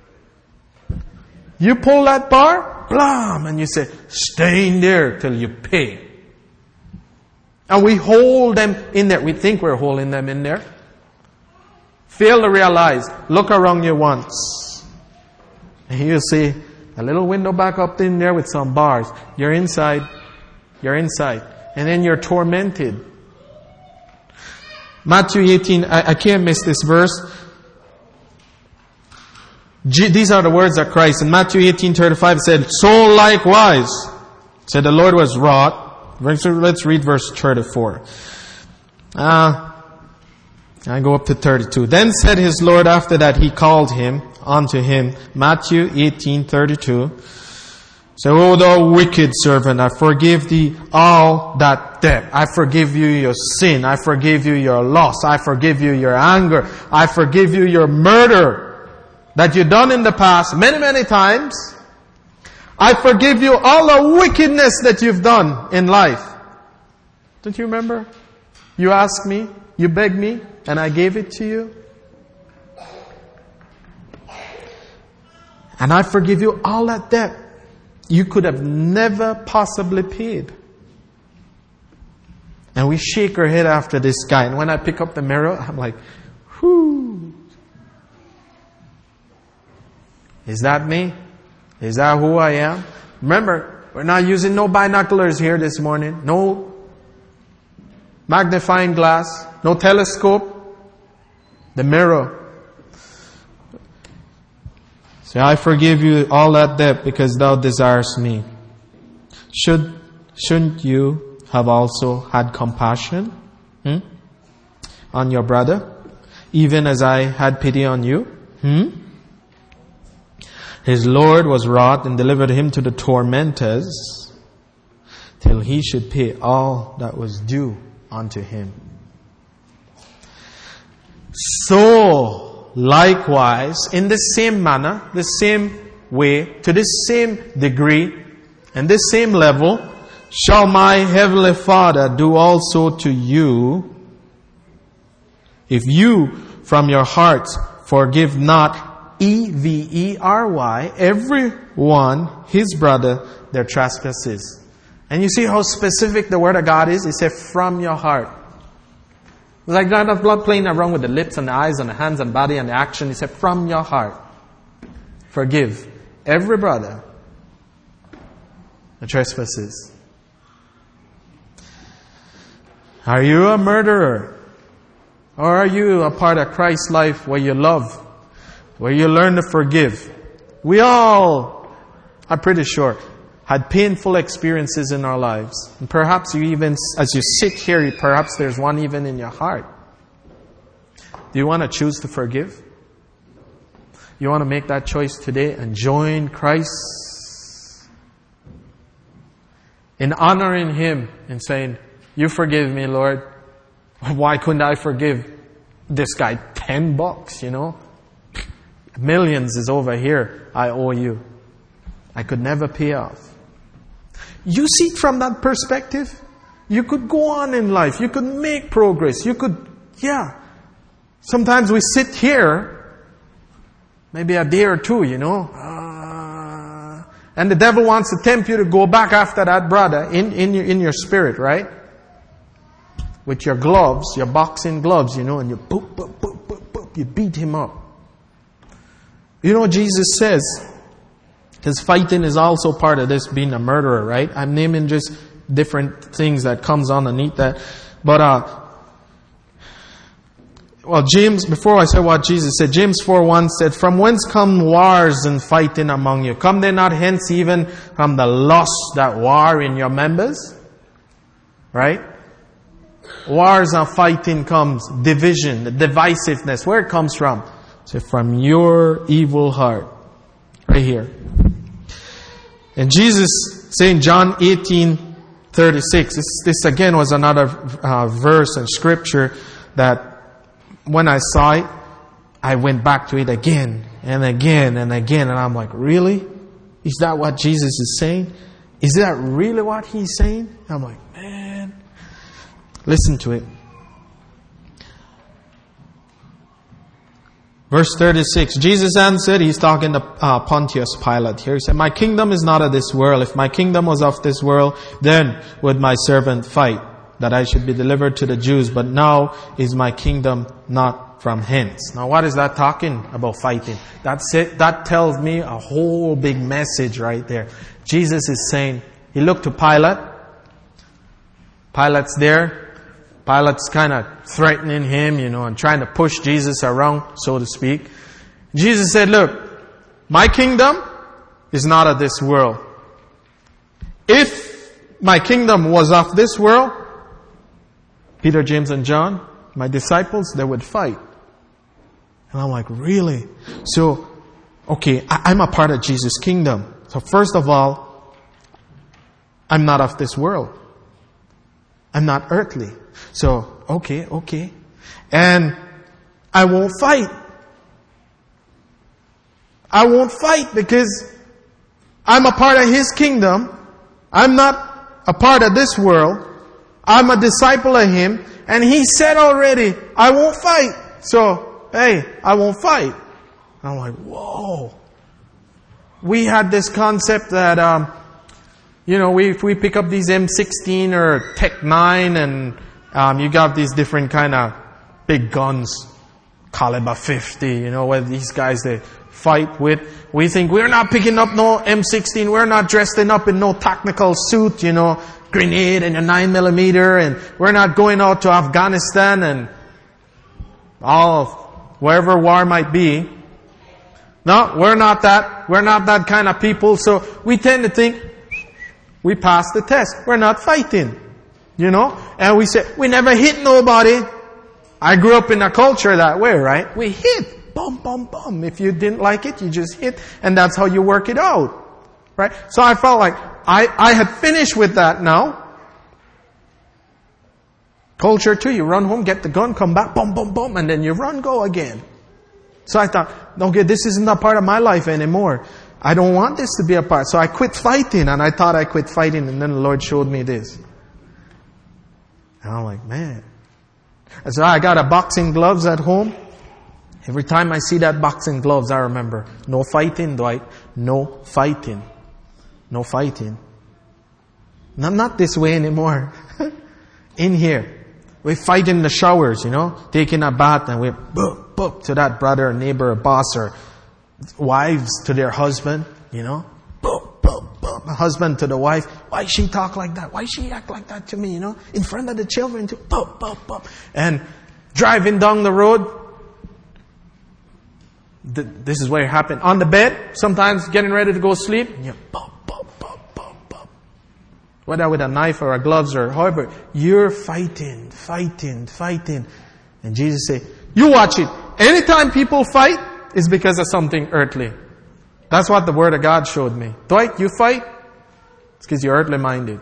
You pull that bar, blam, and you say, stay in there till you pay. And we hold them in there. We think we're holding them in there. Fail to realize. Look around you once. And you see a little window back up in there with some bars. You're inside. You're inside. And then you're tormented. Matthew eighteen, I, I can't miss this verse. G, these are the words of Christ. In Matthew eighteen thirty-five it said, so likewise, said the Lord was wrought. Let's read verse thirty-four. Uh, I go up to thirty-two. Then said his Lord after that he called him unto him. Matthew eighteen thirty-two. So, O thou wicked servant, I forgive thee all that debt. I forgive you your sin. I forgive you your loss. I forgive you your anger. I forgive you your murder that you've done in the past many, many times. I forgive you all the wickedness that you've done in life. Don't you remember? You asked me, you begged me, and I gave it to you. And I forgive you all that debt you could have never possibly paid. And we shake our head after this guy. And when I pick up the mirror, I'm like, whoo. Is that me? Is that who I am? Remember, we're not using no binoculars here this morning. No magnifying glass. No telescope. The mirror. So I forgive you all that debt because thou desirest me. Should, shouldn't you have also had compassion hmm, on your brother, even as I had pity on you? Hmm? His Lord was wroth and delivered him to the tormentors till he should pay all that was due unto him. So, likewise, in the same manner, the same way, to this same degree, and this same level, shall my heavenly Father do also to you, if you from your hearts forgive not, E V E R Y, everyone, his brother, their trespasses. And you see how specific the word of God is? He said, from your heart. It's like God of blood playing around with the lips and the eyes and the hands and body and the action. He said, from your heart, forgive every brother the trespasses. Are you a murderer? Or are you a part of Christ's life where you love, where you learn to forgive? We all, I'm pretty sure, had painful experiences in our lives. And perhaps you even, as you sit here, perhaps there's one even in your heart. Do you want to choose to forgive? You want to make that choice today and join Christ in honoring Him and saying, you forgive me, Lord. Why couldn't I forgive this guy ten bucks, you know? Millions is over here. I owe you. I could never pay off. You see it from that perspective, you could go on in life. You could make progress. You could, yeah. Sometimes we sit here, maybe a day or two, you know. Uh, and the devil wants to tempt you to go back after that brother in, in, your, in your spirit, right? With your gloves, your boxing gloves, you know, and you boop, boop, boop, boop, boop, you beat him up. You know what Jesus says? Because fighting is also part of this being a murderer, right? I'm naming just different things that comes underneath that. But, uh, well, James, before I say what Jesus said, James four one said, from whence come wars and fighting among you? Come they not hence even from the lust that war in your members? Right? Wars and fighting comes, division, the divisiveness. Where it comes from? So from your evil heart. Right here. And Jesus, saying John eighteen thirty-six, this, this again was another uh, verse and scripture that when I saw it, I went back to it again and again and again. And I'm like, really? Is that what Jesus is saying? Is that really what He's saying? I'm like, man. Listen to it. Verse thirty-six, Jesus answered, He's talking to uh, Pontius Pilate here. He said, my kingdom is not of this world. If my kingdom was of this world, then would my servant fight, that I should be delivered to the Jews. But now is my kingdom not from hence. Now what is that talking about fighting? That's it. That tells me a whole big message right there. Jesus is saying, He looked to Pilate. Pilate's there. Pilate's kind of threatening him, you know, and trying to push Jesus around, so to speak. Jesus said, look, my kingdom is not of this world. If my kingdom was of this world, Peter, James, and John, my disciples, they would fight. And I'm like, really? So, okay, I, I'm a part of Jesus' kingdom. So first of all, I'm not of this world. I'm not earthly. So, okay, okay. And I won't fight. I won't fight because I'm a part of His kingdom. I'm not a part of this world. I'm a disciple of Him. And He said already, I won't fight. So, hey, I won't fight. I'm like, whoa. We had this concept that, um, you know, we, if we pick up these M sixteen or Tech nine and um, you got these different kind of big guns, caliber fifty, you know, where these guys they fight with. We think we're not picking up no M sixteen. We're not dressing up in no tactical suit, you know, grenade and a nine millimeter, and we're not going out to Afghanistan and all of wherever war might be. No, we're not that. We're not that kind of people. So we tend to think we passed the test. We're not fighting, you know. And we say we never hit nobody. I grew up in a culture that way, right? We hit, bum, bum, bum. If you didn't like it, you just hit, and that's how you work it out, right? So I felt like I, I had finished with that now. Culture too, you run home, get the gun, come back, boom, boom, boom, and then you run, go again. So I thought, okay, this isn't a part of my life anymore. I don't want this to be a part. So I quit fighting, and I thought I quit fighting, and then the Lord showed me this. And I'm like, man. And so I got a boxing gloves at home. Every time I see that boxing gloves, I remember, no fighting, Dwight. No fighting. No fighting. Not, not this way anymore. In here. We fight in the showers, you know, taking a bath, and we boop, boop to that brother, neighbor, boss, or wives to their husband, you know. Boop, boop, boop. Husband to the wife. Why she talk like that? Why she act like that to me, you know? In front of the children too. Boop, boop, boop. And driving down the road. Th- this is where it happened. On the bed, sometimes getting ready to go sleep. And you boop, boop, boop, boop, boop. Whether with a knife or a gloves or however, you're fighting, fighting, fighting. And Jesus said, you watch it. Anytime people fight, it's because of something earthly. That's what the Word of God showed me. Dwight, you fight? It's because you're earthly minded.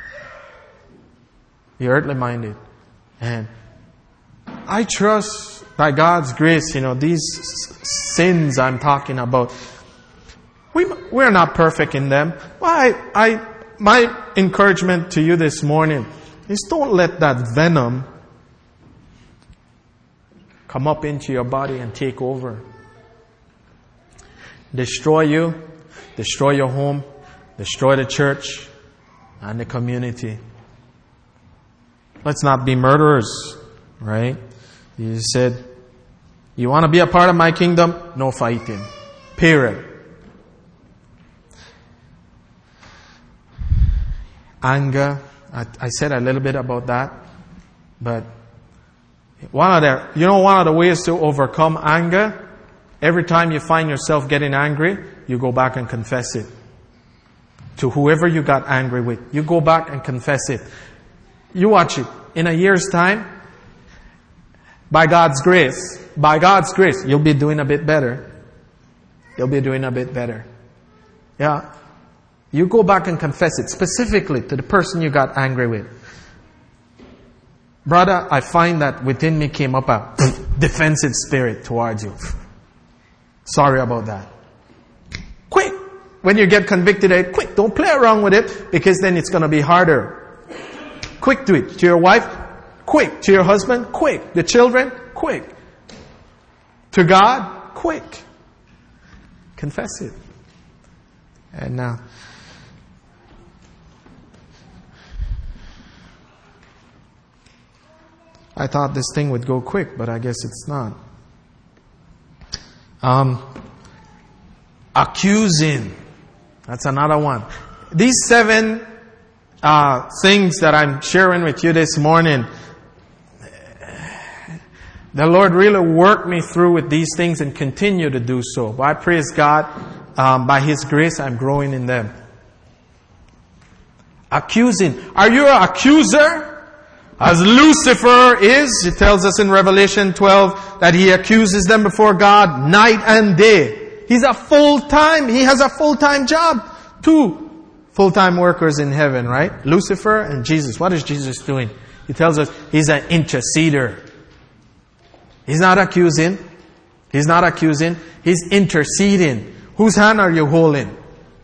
You're earthly minded. And I trust by God's grace, you know, these sins I'm talking about, we, we're not perfect in them. Well, I, I, my encouragement to you this morning is don't let that venom come up into your body and take over. Destroy you, destroy your home, destroy the church and the community. Let's not be murderers, right? You said, you want to be a part of my kingdom? No fighting. Period. Anger. I, I said a little bit about that. But one of the, you know, one of the ways to overcome anger, every time you find yourself getting angry, you go back and confess it. To whoever you got angry with. You go back and confess it. You watch it. In a year's time, by God's grace, by God's grace, you'll be doing a bit better. You'll be doing a bit better. Yeah. You go back and confess it specifically to the person you got angry with. Brother, I find that within me came up a defensive spirit towards you. Sorry about that. Quick! When you get convicted, quick, don't play around with it, because then it's going to be harder. Quick to it. To your wife, quick. To your husband, quick. The children, quick. To God, quick. Confess it. And now, I thought this thing would go quick, but I guess it's not. Um, accusing. That's another one. These seven uh, things that I'm sharing with you this morning, the Lord really worked me through with these things and continue to do so. But I praise God, um, by His grace, I'm growing in them. Accusing. Are you an accuser? As Lucifer is, it tells us in Revelation twelve that he accuses them before God night and day. He's a full-time, he has a full-time job. Two full-time workers in heaven, right? Lucifer and Jesus. What is Jesus doing? He tells us He's an interceder. He's not accusing. He's not accusing. He's interceding. Whose hand are you holding?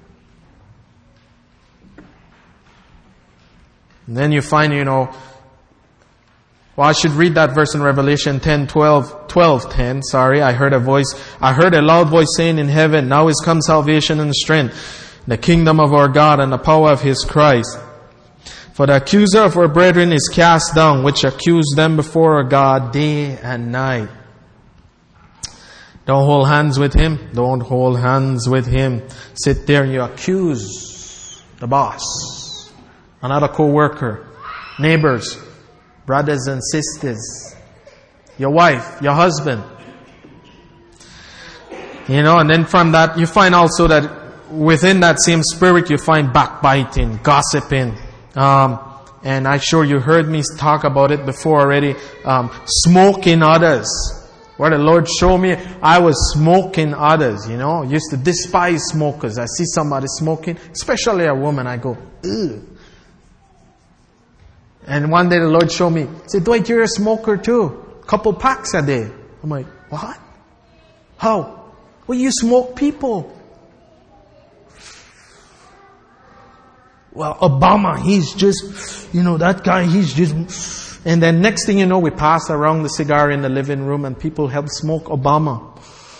And then you find, you know, well, I should read that verse in Revelation ten, twelve, twelve, ten. Sorry, I heard a voice. I heard a loud voice saying in heaven, now is come salvation and strength, the kingdom of our God and the power of His Christ. For the accuser of our brethren is cast down, which accused them before our God day and night. Don't hold hands with him. Don't hold hands with him. Sit there and you accuse the boss, another co-worker, neighbors, brothers and sisters, your wife, your husband. You know, and then from that you find also that within that same spirit you find backbiting, gossiping. Um, and I'm sure you heard me talk about it before already. Um, smoking others. Where the Lord showed me, I was smoking others, you know. I used to despise smokers. I see somebody smoking, especially a woman, I go, ugh. And one day the Lord showed me, He said, Dwight, you're a smoker too. Couple packs a day. I'm like, what? How? Well, you smoke people. Well, Obama, he's just, you know, that guy, he's just... And then next thing you know, we pass around the cigar in the living room and people help smoke Obama.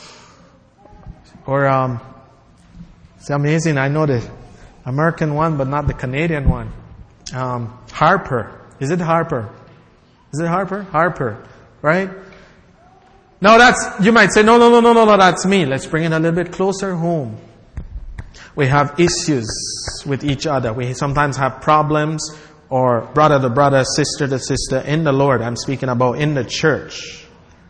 Or, um, it's amazing, I know the American one, but not the Canadian one. Um, Harper. Is it Harper? Is it Harper? Harper. Right? No, that's, you might say, no, no, no, no, no, no, that's me. Let's bring it a little bit closer home. We have issues with each other. We sometimes have problems, or brother to brother, sister to sister in the Lord. I'm speaking about in the church.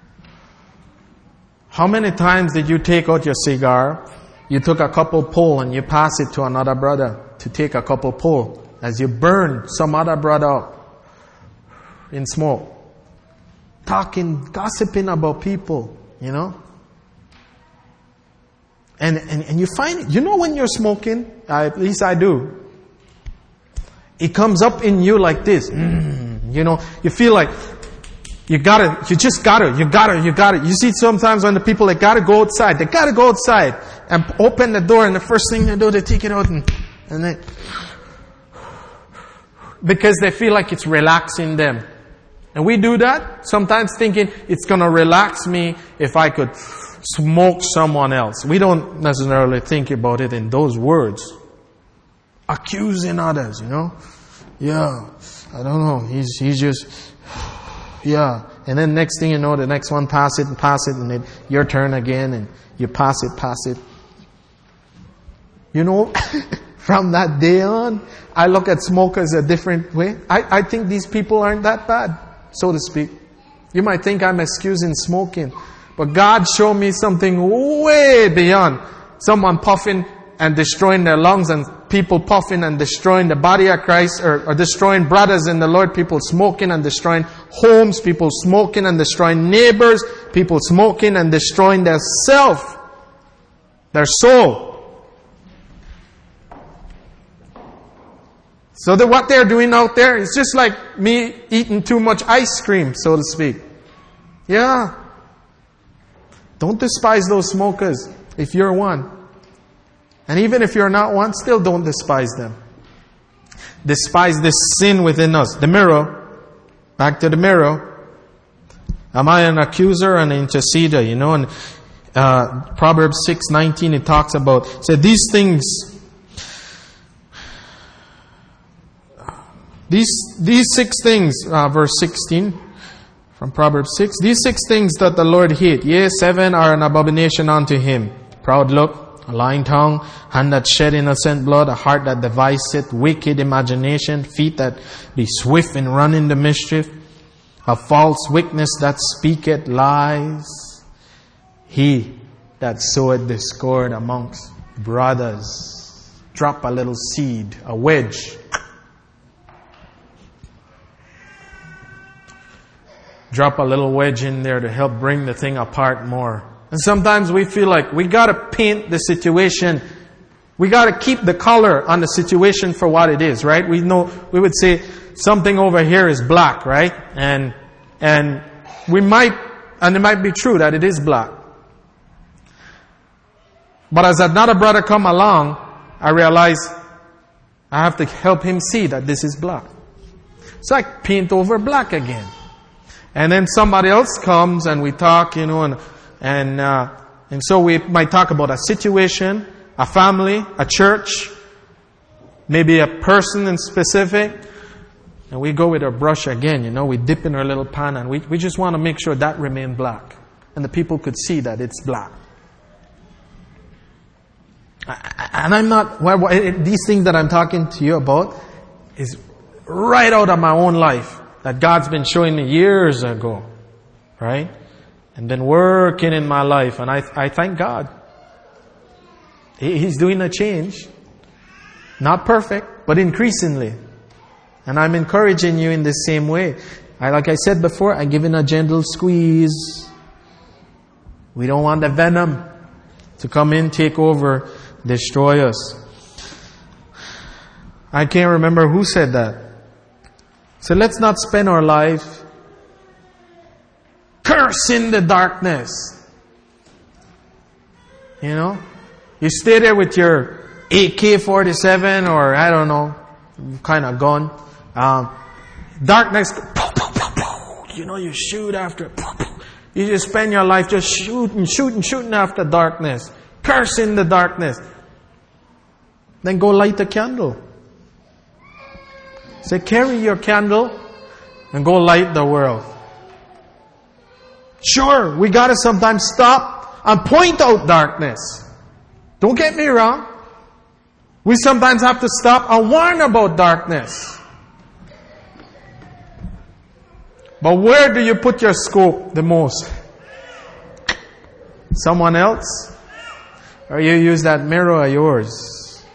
How many times did you take out your cigar? You took a couple pull and you pass it to another brother to take a couple pull as you burn some other brother up in smoke. Talking, gossiping about people, you know. And, and, and you find, you know when you're smoking, uh, at least I do, it comes up in you like this. Mm, you know, you feel like you gotta, you just gotta, you gotta, you gotta. You see sometimes when the people, they gotta go outside, they gotta go outside and open the door and the first thing they do, they take it out and, and they, because they feel like it's relaxing them. And we do that sometimes thinking it's gonna relax me if I could smoke someone else. We don't necessarily think about it in those words. Accusing others, you know. Yeah, I don't know. He's he's just, yeah. And then next thing you know, the next one pass it and pass it, and then your turn again, and you pass it, pass it. You know, from that day on, I look at smokers a different way. I, I think these people aren't that bad, so to speak. You might think I'm excusing smoking. But God showed me something way beyond someone puffing and destroying their lungs and people puffing and destroying the body of Christ, or, or destroying brothers in the Lord, people smoking and destroying homes, people smoking and destroying neighbors, people smoking and destroying their self, their soul. So that what they're doing out there is just like me eating too much ice cream, so to speak. Yeah. Don't despise those smokers if you're one. And even if you're not one, still don't despise them. Despise this sin within us. The mirror. Back to the mirror. Am I an accuser or an interceder? You know, in uh, Proverbs six nineteen it talks about, it said these things, these, these six things, uh, verse sixteen, from Proverbs six, these six things that the Lord hate, yea, seven are an abomination unto him. Proud look, A lying tongue, hand that shed innocent blood, a heart that deviseth wicked imagination, feet that be swift in running the mischief, a false witness that speaketh lies, he that soweth discord amongst brothers. Drop a little seed, a wedge. Drop a little wedge in there to help bring the thing apart more. And sometimes we feel like we gotta paint the situation. We gotta keep the color on the situation for what it is, right? We know, we would say something over here is black, right? And, and we might, and it might be true that it is black. But as another brother come along, I realize I have to help him see that this is black. So I paint over black again. And then somebody else comes and we talk, you know, and And uh, and so we might talk about a situation, a family, a church, maybe a person in specific. And we go with our brush again, you know, we dip in our little pan and we, we just want to make sure that remained black. And the people could see that it's black. And I'm not, well, these things that I'm talking to you about is right out of my own life that God's been showing me years ago, right? And been working in my life, and I, I thank God. He, he's doing a change. Not perfect, but increasingly. And I'm encouraging you in the same way. I, like I said before, I give in a gentle squeeze. We don't want the venom to come in, take over, destroy us. I can't remember who said that. So let's not spend our life cursing the darkness. You know? You stay there with your A K forty-seven or I don't know, kind of gun. Um, darkness, you know, you shoot after it. You just spend your life just shooting, shooting, shooting after darkness. Cursing the darkness. Then go light a candle. Say, carry your candle and go light the world. Sure, we gotta sometimes stop and point out darkness. Don't get me wrong. We sometimes have to stop and warn about darkness. But where do you put your scope the most? Someone else? Or you use that mirror of yours?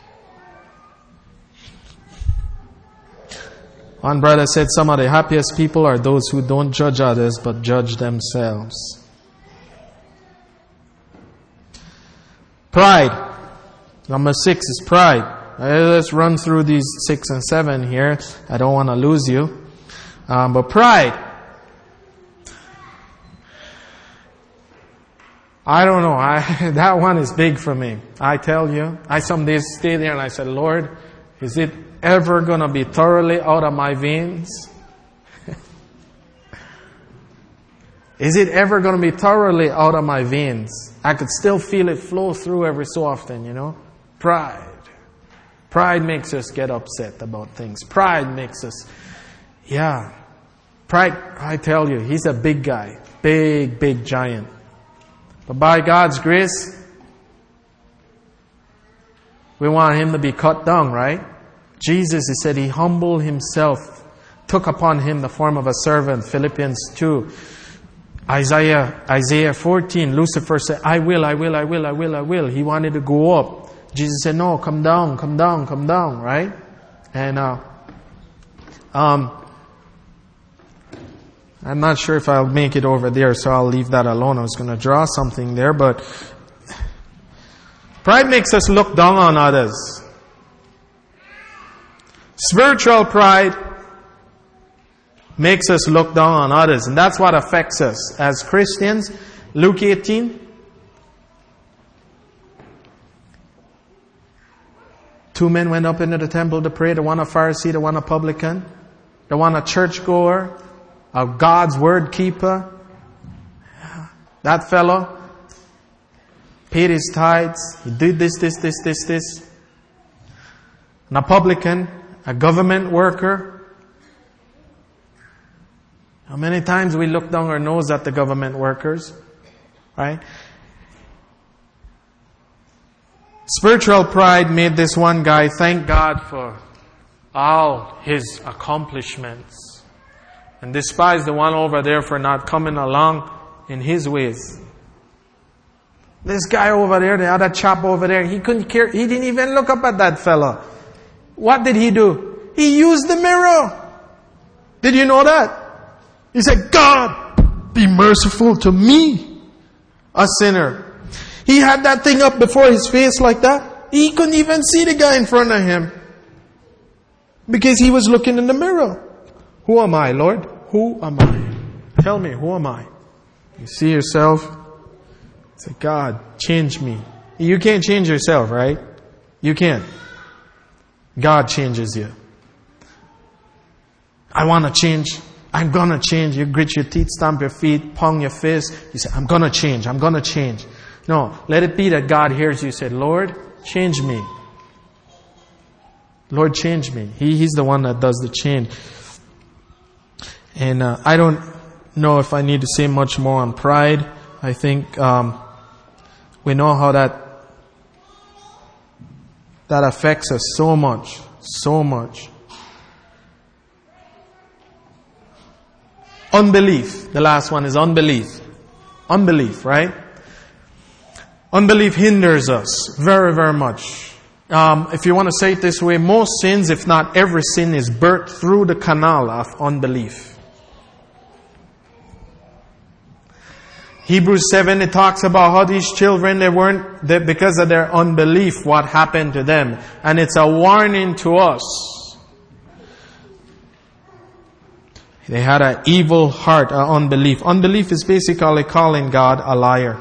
One brother said some of the happiest people are those who don't judge others but judge themselves. Pride. Number six is pride. Let's run through these six and seven here. I don't want to lose you. Um, but pride. I don't know. I, that one is big for me. I tell you. I some days stay there and I said, Lord, is it ever going to be thoroughly out of my veins? Is it ever going to be thoroughly out of my veins? I could still feel it flow through every so often, you know. Pride. Pride makes us get upset about things. Pride makes us, yeah. Pride, I tell you, he's a big guy. Big, big giant. But by God's grace, we want him to be cut down, right? Jesus, he said, he humbled himself, took upon him the form of a servant. Philippians two. Isaiah, Isaiah fourteen, Lucifer said, I will, I will, I will, I will, I will. He wanted to go up. Jesus said, no, come down, come down, come down, right? And, uh, um, I'm not sure if I'll make it over there, so I'll leave that alone. I was going to draw something there, but pride makes us look down on others. Spiritual pride makes us look down on others, and that's what affects us as Christians. Luke eighteen. Two men went up into the temple to pray, the one a Pharisee, the one a publican, the one a churchgoer, a God's word keeper. That fellow paid his tithes. He did this, this, this, this, this. And a publican, a government worker. How many times we look down our nose at the government workers, right? Spiritual pride made this one guy thank God for all his accomplishments and despise the one over there for not coming along in his ways. This guy over there, the other chap over there, he couldn't care. He didn't even look up at that fella. What did he do? He used the mirror. Did you know that? He said, God, be merciful to me, a sinner. He had that thing up before his face like that. He couldn't even see the guy in front of him because he was looking in the mirror. Who am I, Lord? Who am I? Tell me, who am I? You see yourself. Say, God, change me. You can't change yourself, right? You can't. God changes you. I want to change. I'm going to change. You grit your teeth, stamp your feet, pound your fist. You say, I'm going to change. I'm going to change. No, let it be that God hears you say, Lord, change me. Lord, change me. He, he's the one that does the change. And uh, I don't know if I need to say much more on pride. I think um, we know how that that affects us so much, so much. Unbelief. The last one is unbelief. Unbelief, right? Unbelief hinders us very, very much. Um, if you want to say it this way, most sins, if not every sin, is birthed through the canal of unbelief. Hebrews seven, it talks about how these children, they weren't, they, because of their unbelief, what happened to them. And it's a warning to us. They had an evil heart, an unbelief. Unbelief is basically calling God a liar.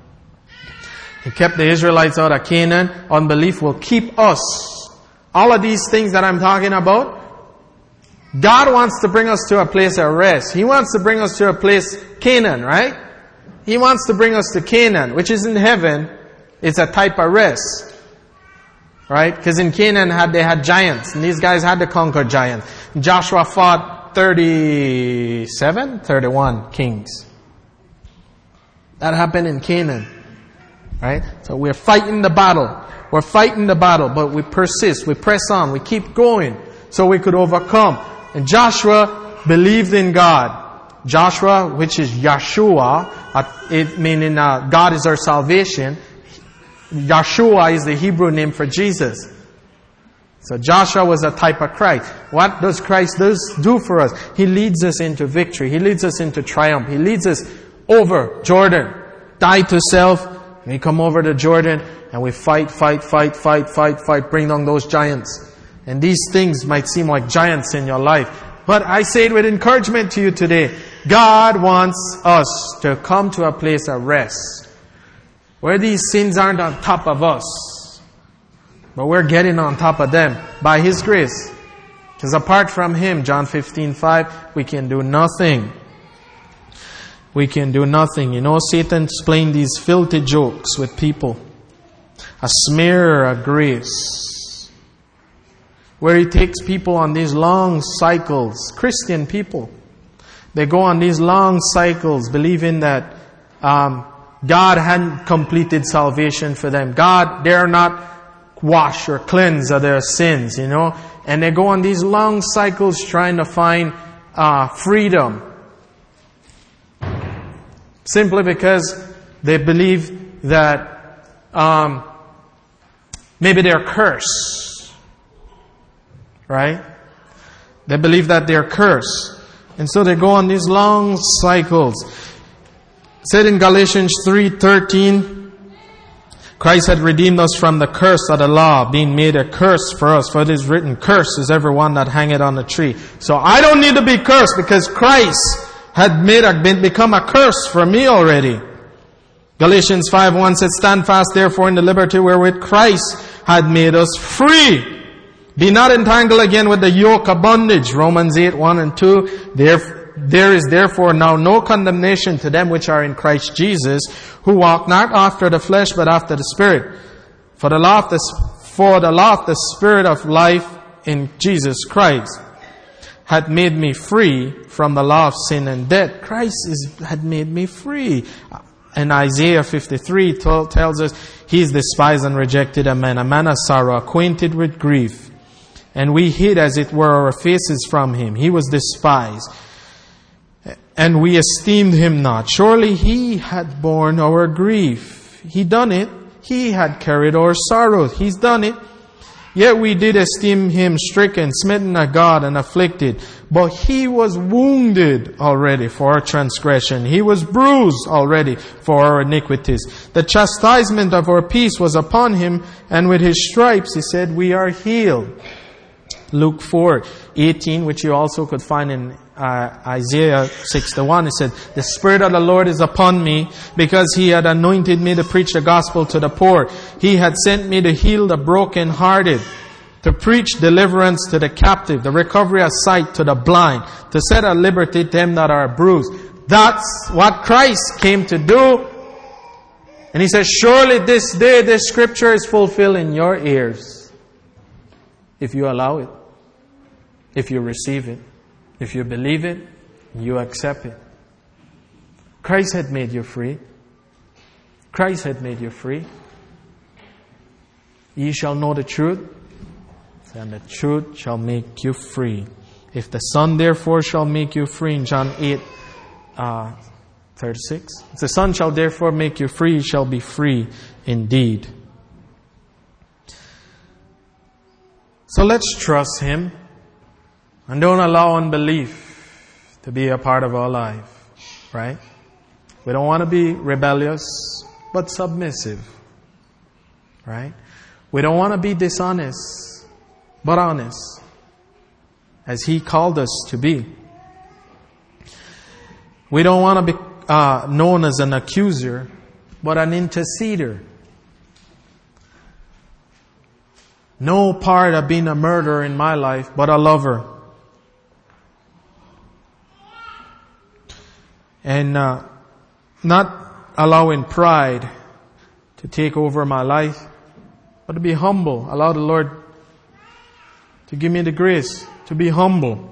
He kept the Israelites out of Canaan. Unbelief will keep us. All of these things that I'm talking about, God wants to bring us to a place of rest. He wants to bring us to a place, Canaan, right? He wants to bring us to Canaan, which is in heaven. It's a type of rest. Right? Because in Canaan had they had giants, and these guys had to conquer giants. Joshua fought thirty-seven, thirty-one kings. That happened in Canaan. Right? So we're fighting the battle. We're fighting the battle, but we persist. We press on. We keep going so we could overcome. And Joshua believed in God. Joshua, which is Yeshua, uh, it meaning uh, God is our salvation. Yeshua is the Hebrew name for Jesus. So Joshua was a type of Christ. What does Christ do for us? He leads us into victory. He leads us into triumph. He leads us over Jordan. Die to self. We come over to Jordan and we fight, fight, fight, fight, fight, fight, bring down those giants. And these things might seem like giants in your life. But I say it with encouragement to you today. God wants us to come to a place of rest. Where these sins aren't on top of us. But we're getting on top of them by His grace. Because apart from Him, John fifteen five, we can do nothing. We can do nothing. You know, Satan's playing these filthy jokes with people. A smear of grace. Where he takes people on these long cycles. Christian people. They go on these long cycles believing that um, God hadn't completed salvation for them. God, they're not washed or cleansed of their sins, you know. And they go on these long cycles trying to find uh, freedom. Simply because they believe that um, maybe they're cursed. Right? They believe that they're cursed. And so they go on these long cycles. It said in Galatians three thirteen, Christ had redeemed us from the curse of the law, being made a curse for us. For it is written, cursed is everyone that hangeth on the tree. So I don't need to be cursed because Christ had made a, been, become a curse for me already. Galatians five one said, stand fast therefore in the liberty wherewith Christ had made us free. Be not entangled again with the yoke of bondage. Romans eight one and two. There, there is therefore now no condemnation to them which are in Christ Jesus, who walk not after the flesh, but after the Spirit. For the law of the, for the law of the Spirit of life in Jesus Christ had made me free from the law of sin and death. Christ is, had made me free. And Isaiah fifty-three t- tells us, He is despised and rejected of men, a man of sorrow, acquainted with grief. And we hid, as it were, our faces from Him. He was despised, and we esteemed Him not. Surely He had borne our grief. He done it. He had carried our sorrows. He's done it. Yet we did esteem Him stricken, smitten of God, and afflicted. But He was wounded already for our transgression. He was bruised already for our iniquities. The chastisement of our peace was upon Him, and with His stripes, He said, we are healed. Luke four eighteen, which you also could find in uh, Isaiah sixty-one, it said, the Spirit of the Lord is upon me, because He had anointed me to preach the gospel to the poor. He had sent me to heal the brokenhearted, to preach deliverance to the captive, the recovery of sight to the blind, to set at liberty them that are bruised. That's what Christ came to do. And He says, surely this day this scripture is fulfilled in your ears. If you allow it, if you receive it, if you believe it, you accept it. Christ had made you free. Christ had made you free. Ye shall know the truth, and the truth shall make you free. If the Son therefore shall make you free, in John eight, uh, thirty-six. If the Son shall therefore make you free, you shall be free indeed. So let's trust Him, and don't allow unbelief to be a part of our life, right? We don't want to be rebellious, but submissive, right? We don't want to be dishonest, but honest, as He called us to be. We don't want to be uh, known as an accuser, but an interceder. No part of being a murderer in my life, but a lover. And uh, not allowing pride to take over my life, but to be humble. Allow the Lord to give me the grace to be humble.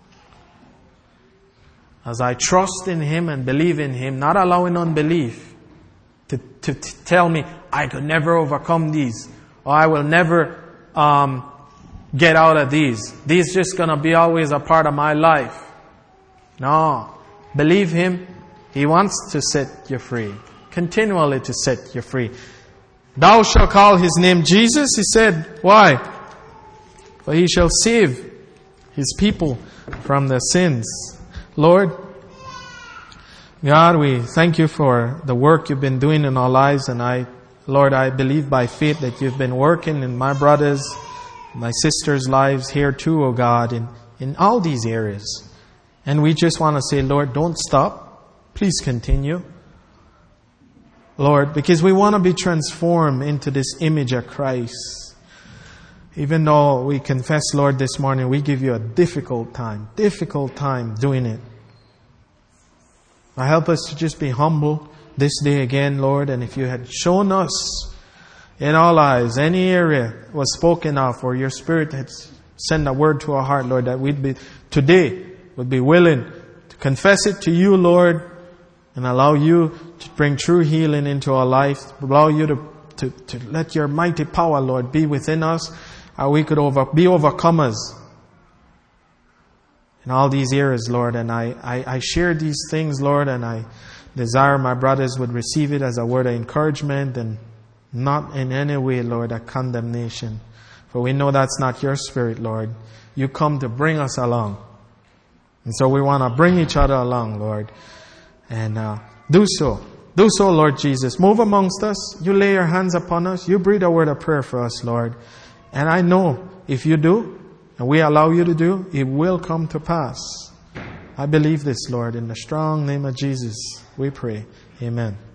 As I trust in Him and believe in Him, not allowing unbelief to, to, to tell me, I could never overcome these, or I will never um, get out of these. These just going to be always a part of my life. No. Believe Him. He wants to set you free. Continually to set you free. Thou shalt call His name Jesus. He said, why? For He shall save His people from their sins. Lord, God, we thank You for the work You've been doing in our lives. And I, Lord, I believe by faith that You've been working in my brothers, my sisters' lives here too, oh God, in, in all these areas. And we just want to say, Lord, don't stop. Please continue. Lord, because we want to be transformed into this image of Christ. Even though we confess, Lord, this morning, we give You a difficult time, difficult time doing it. Now help us to just be humble this day again, Lord. And if You had shown us in our lives any area was spoken of, or Your Spirit had sent a word to our heart, Lord, that we'd be today would be willing to confess it to You, Lord, and allow You to bring true healing into our life. Allow You to, to, to let Your mighty power, Lord, be within us. How we could over, be overcomers in all these areas, Lord. And I, I, I share these things, Lord, and I desire my brothers would receive it as a word of encouragement and not in any way, Lord, a condemnation. For we know that's not Your Spirit, Lord. You come to bring us along. And so we want to bring each other along, Lord. And uh, do so. Do so, Lord Jesus. Move amongst us. You lay Your hands upon us. You breathe a word of prayer for us, Lord. And I know if You do, and we allow You to do, it will come to pass. I believe this, Lord. In the strong name of Jesus, we pray. Amen.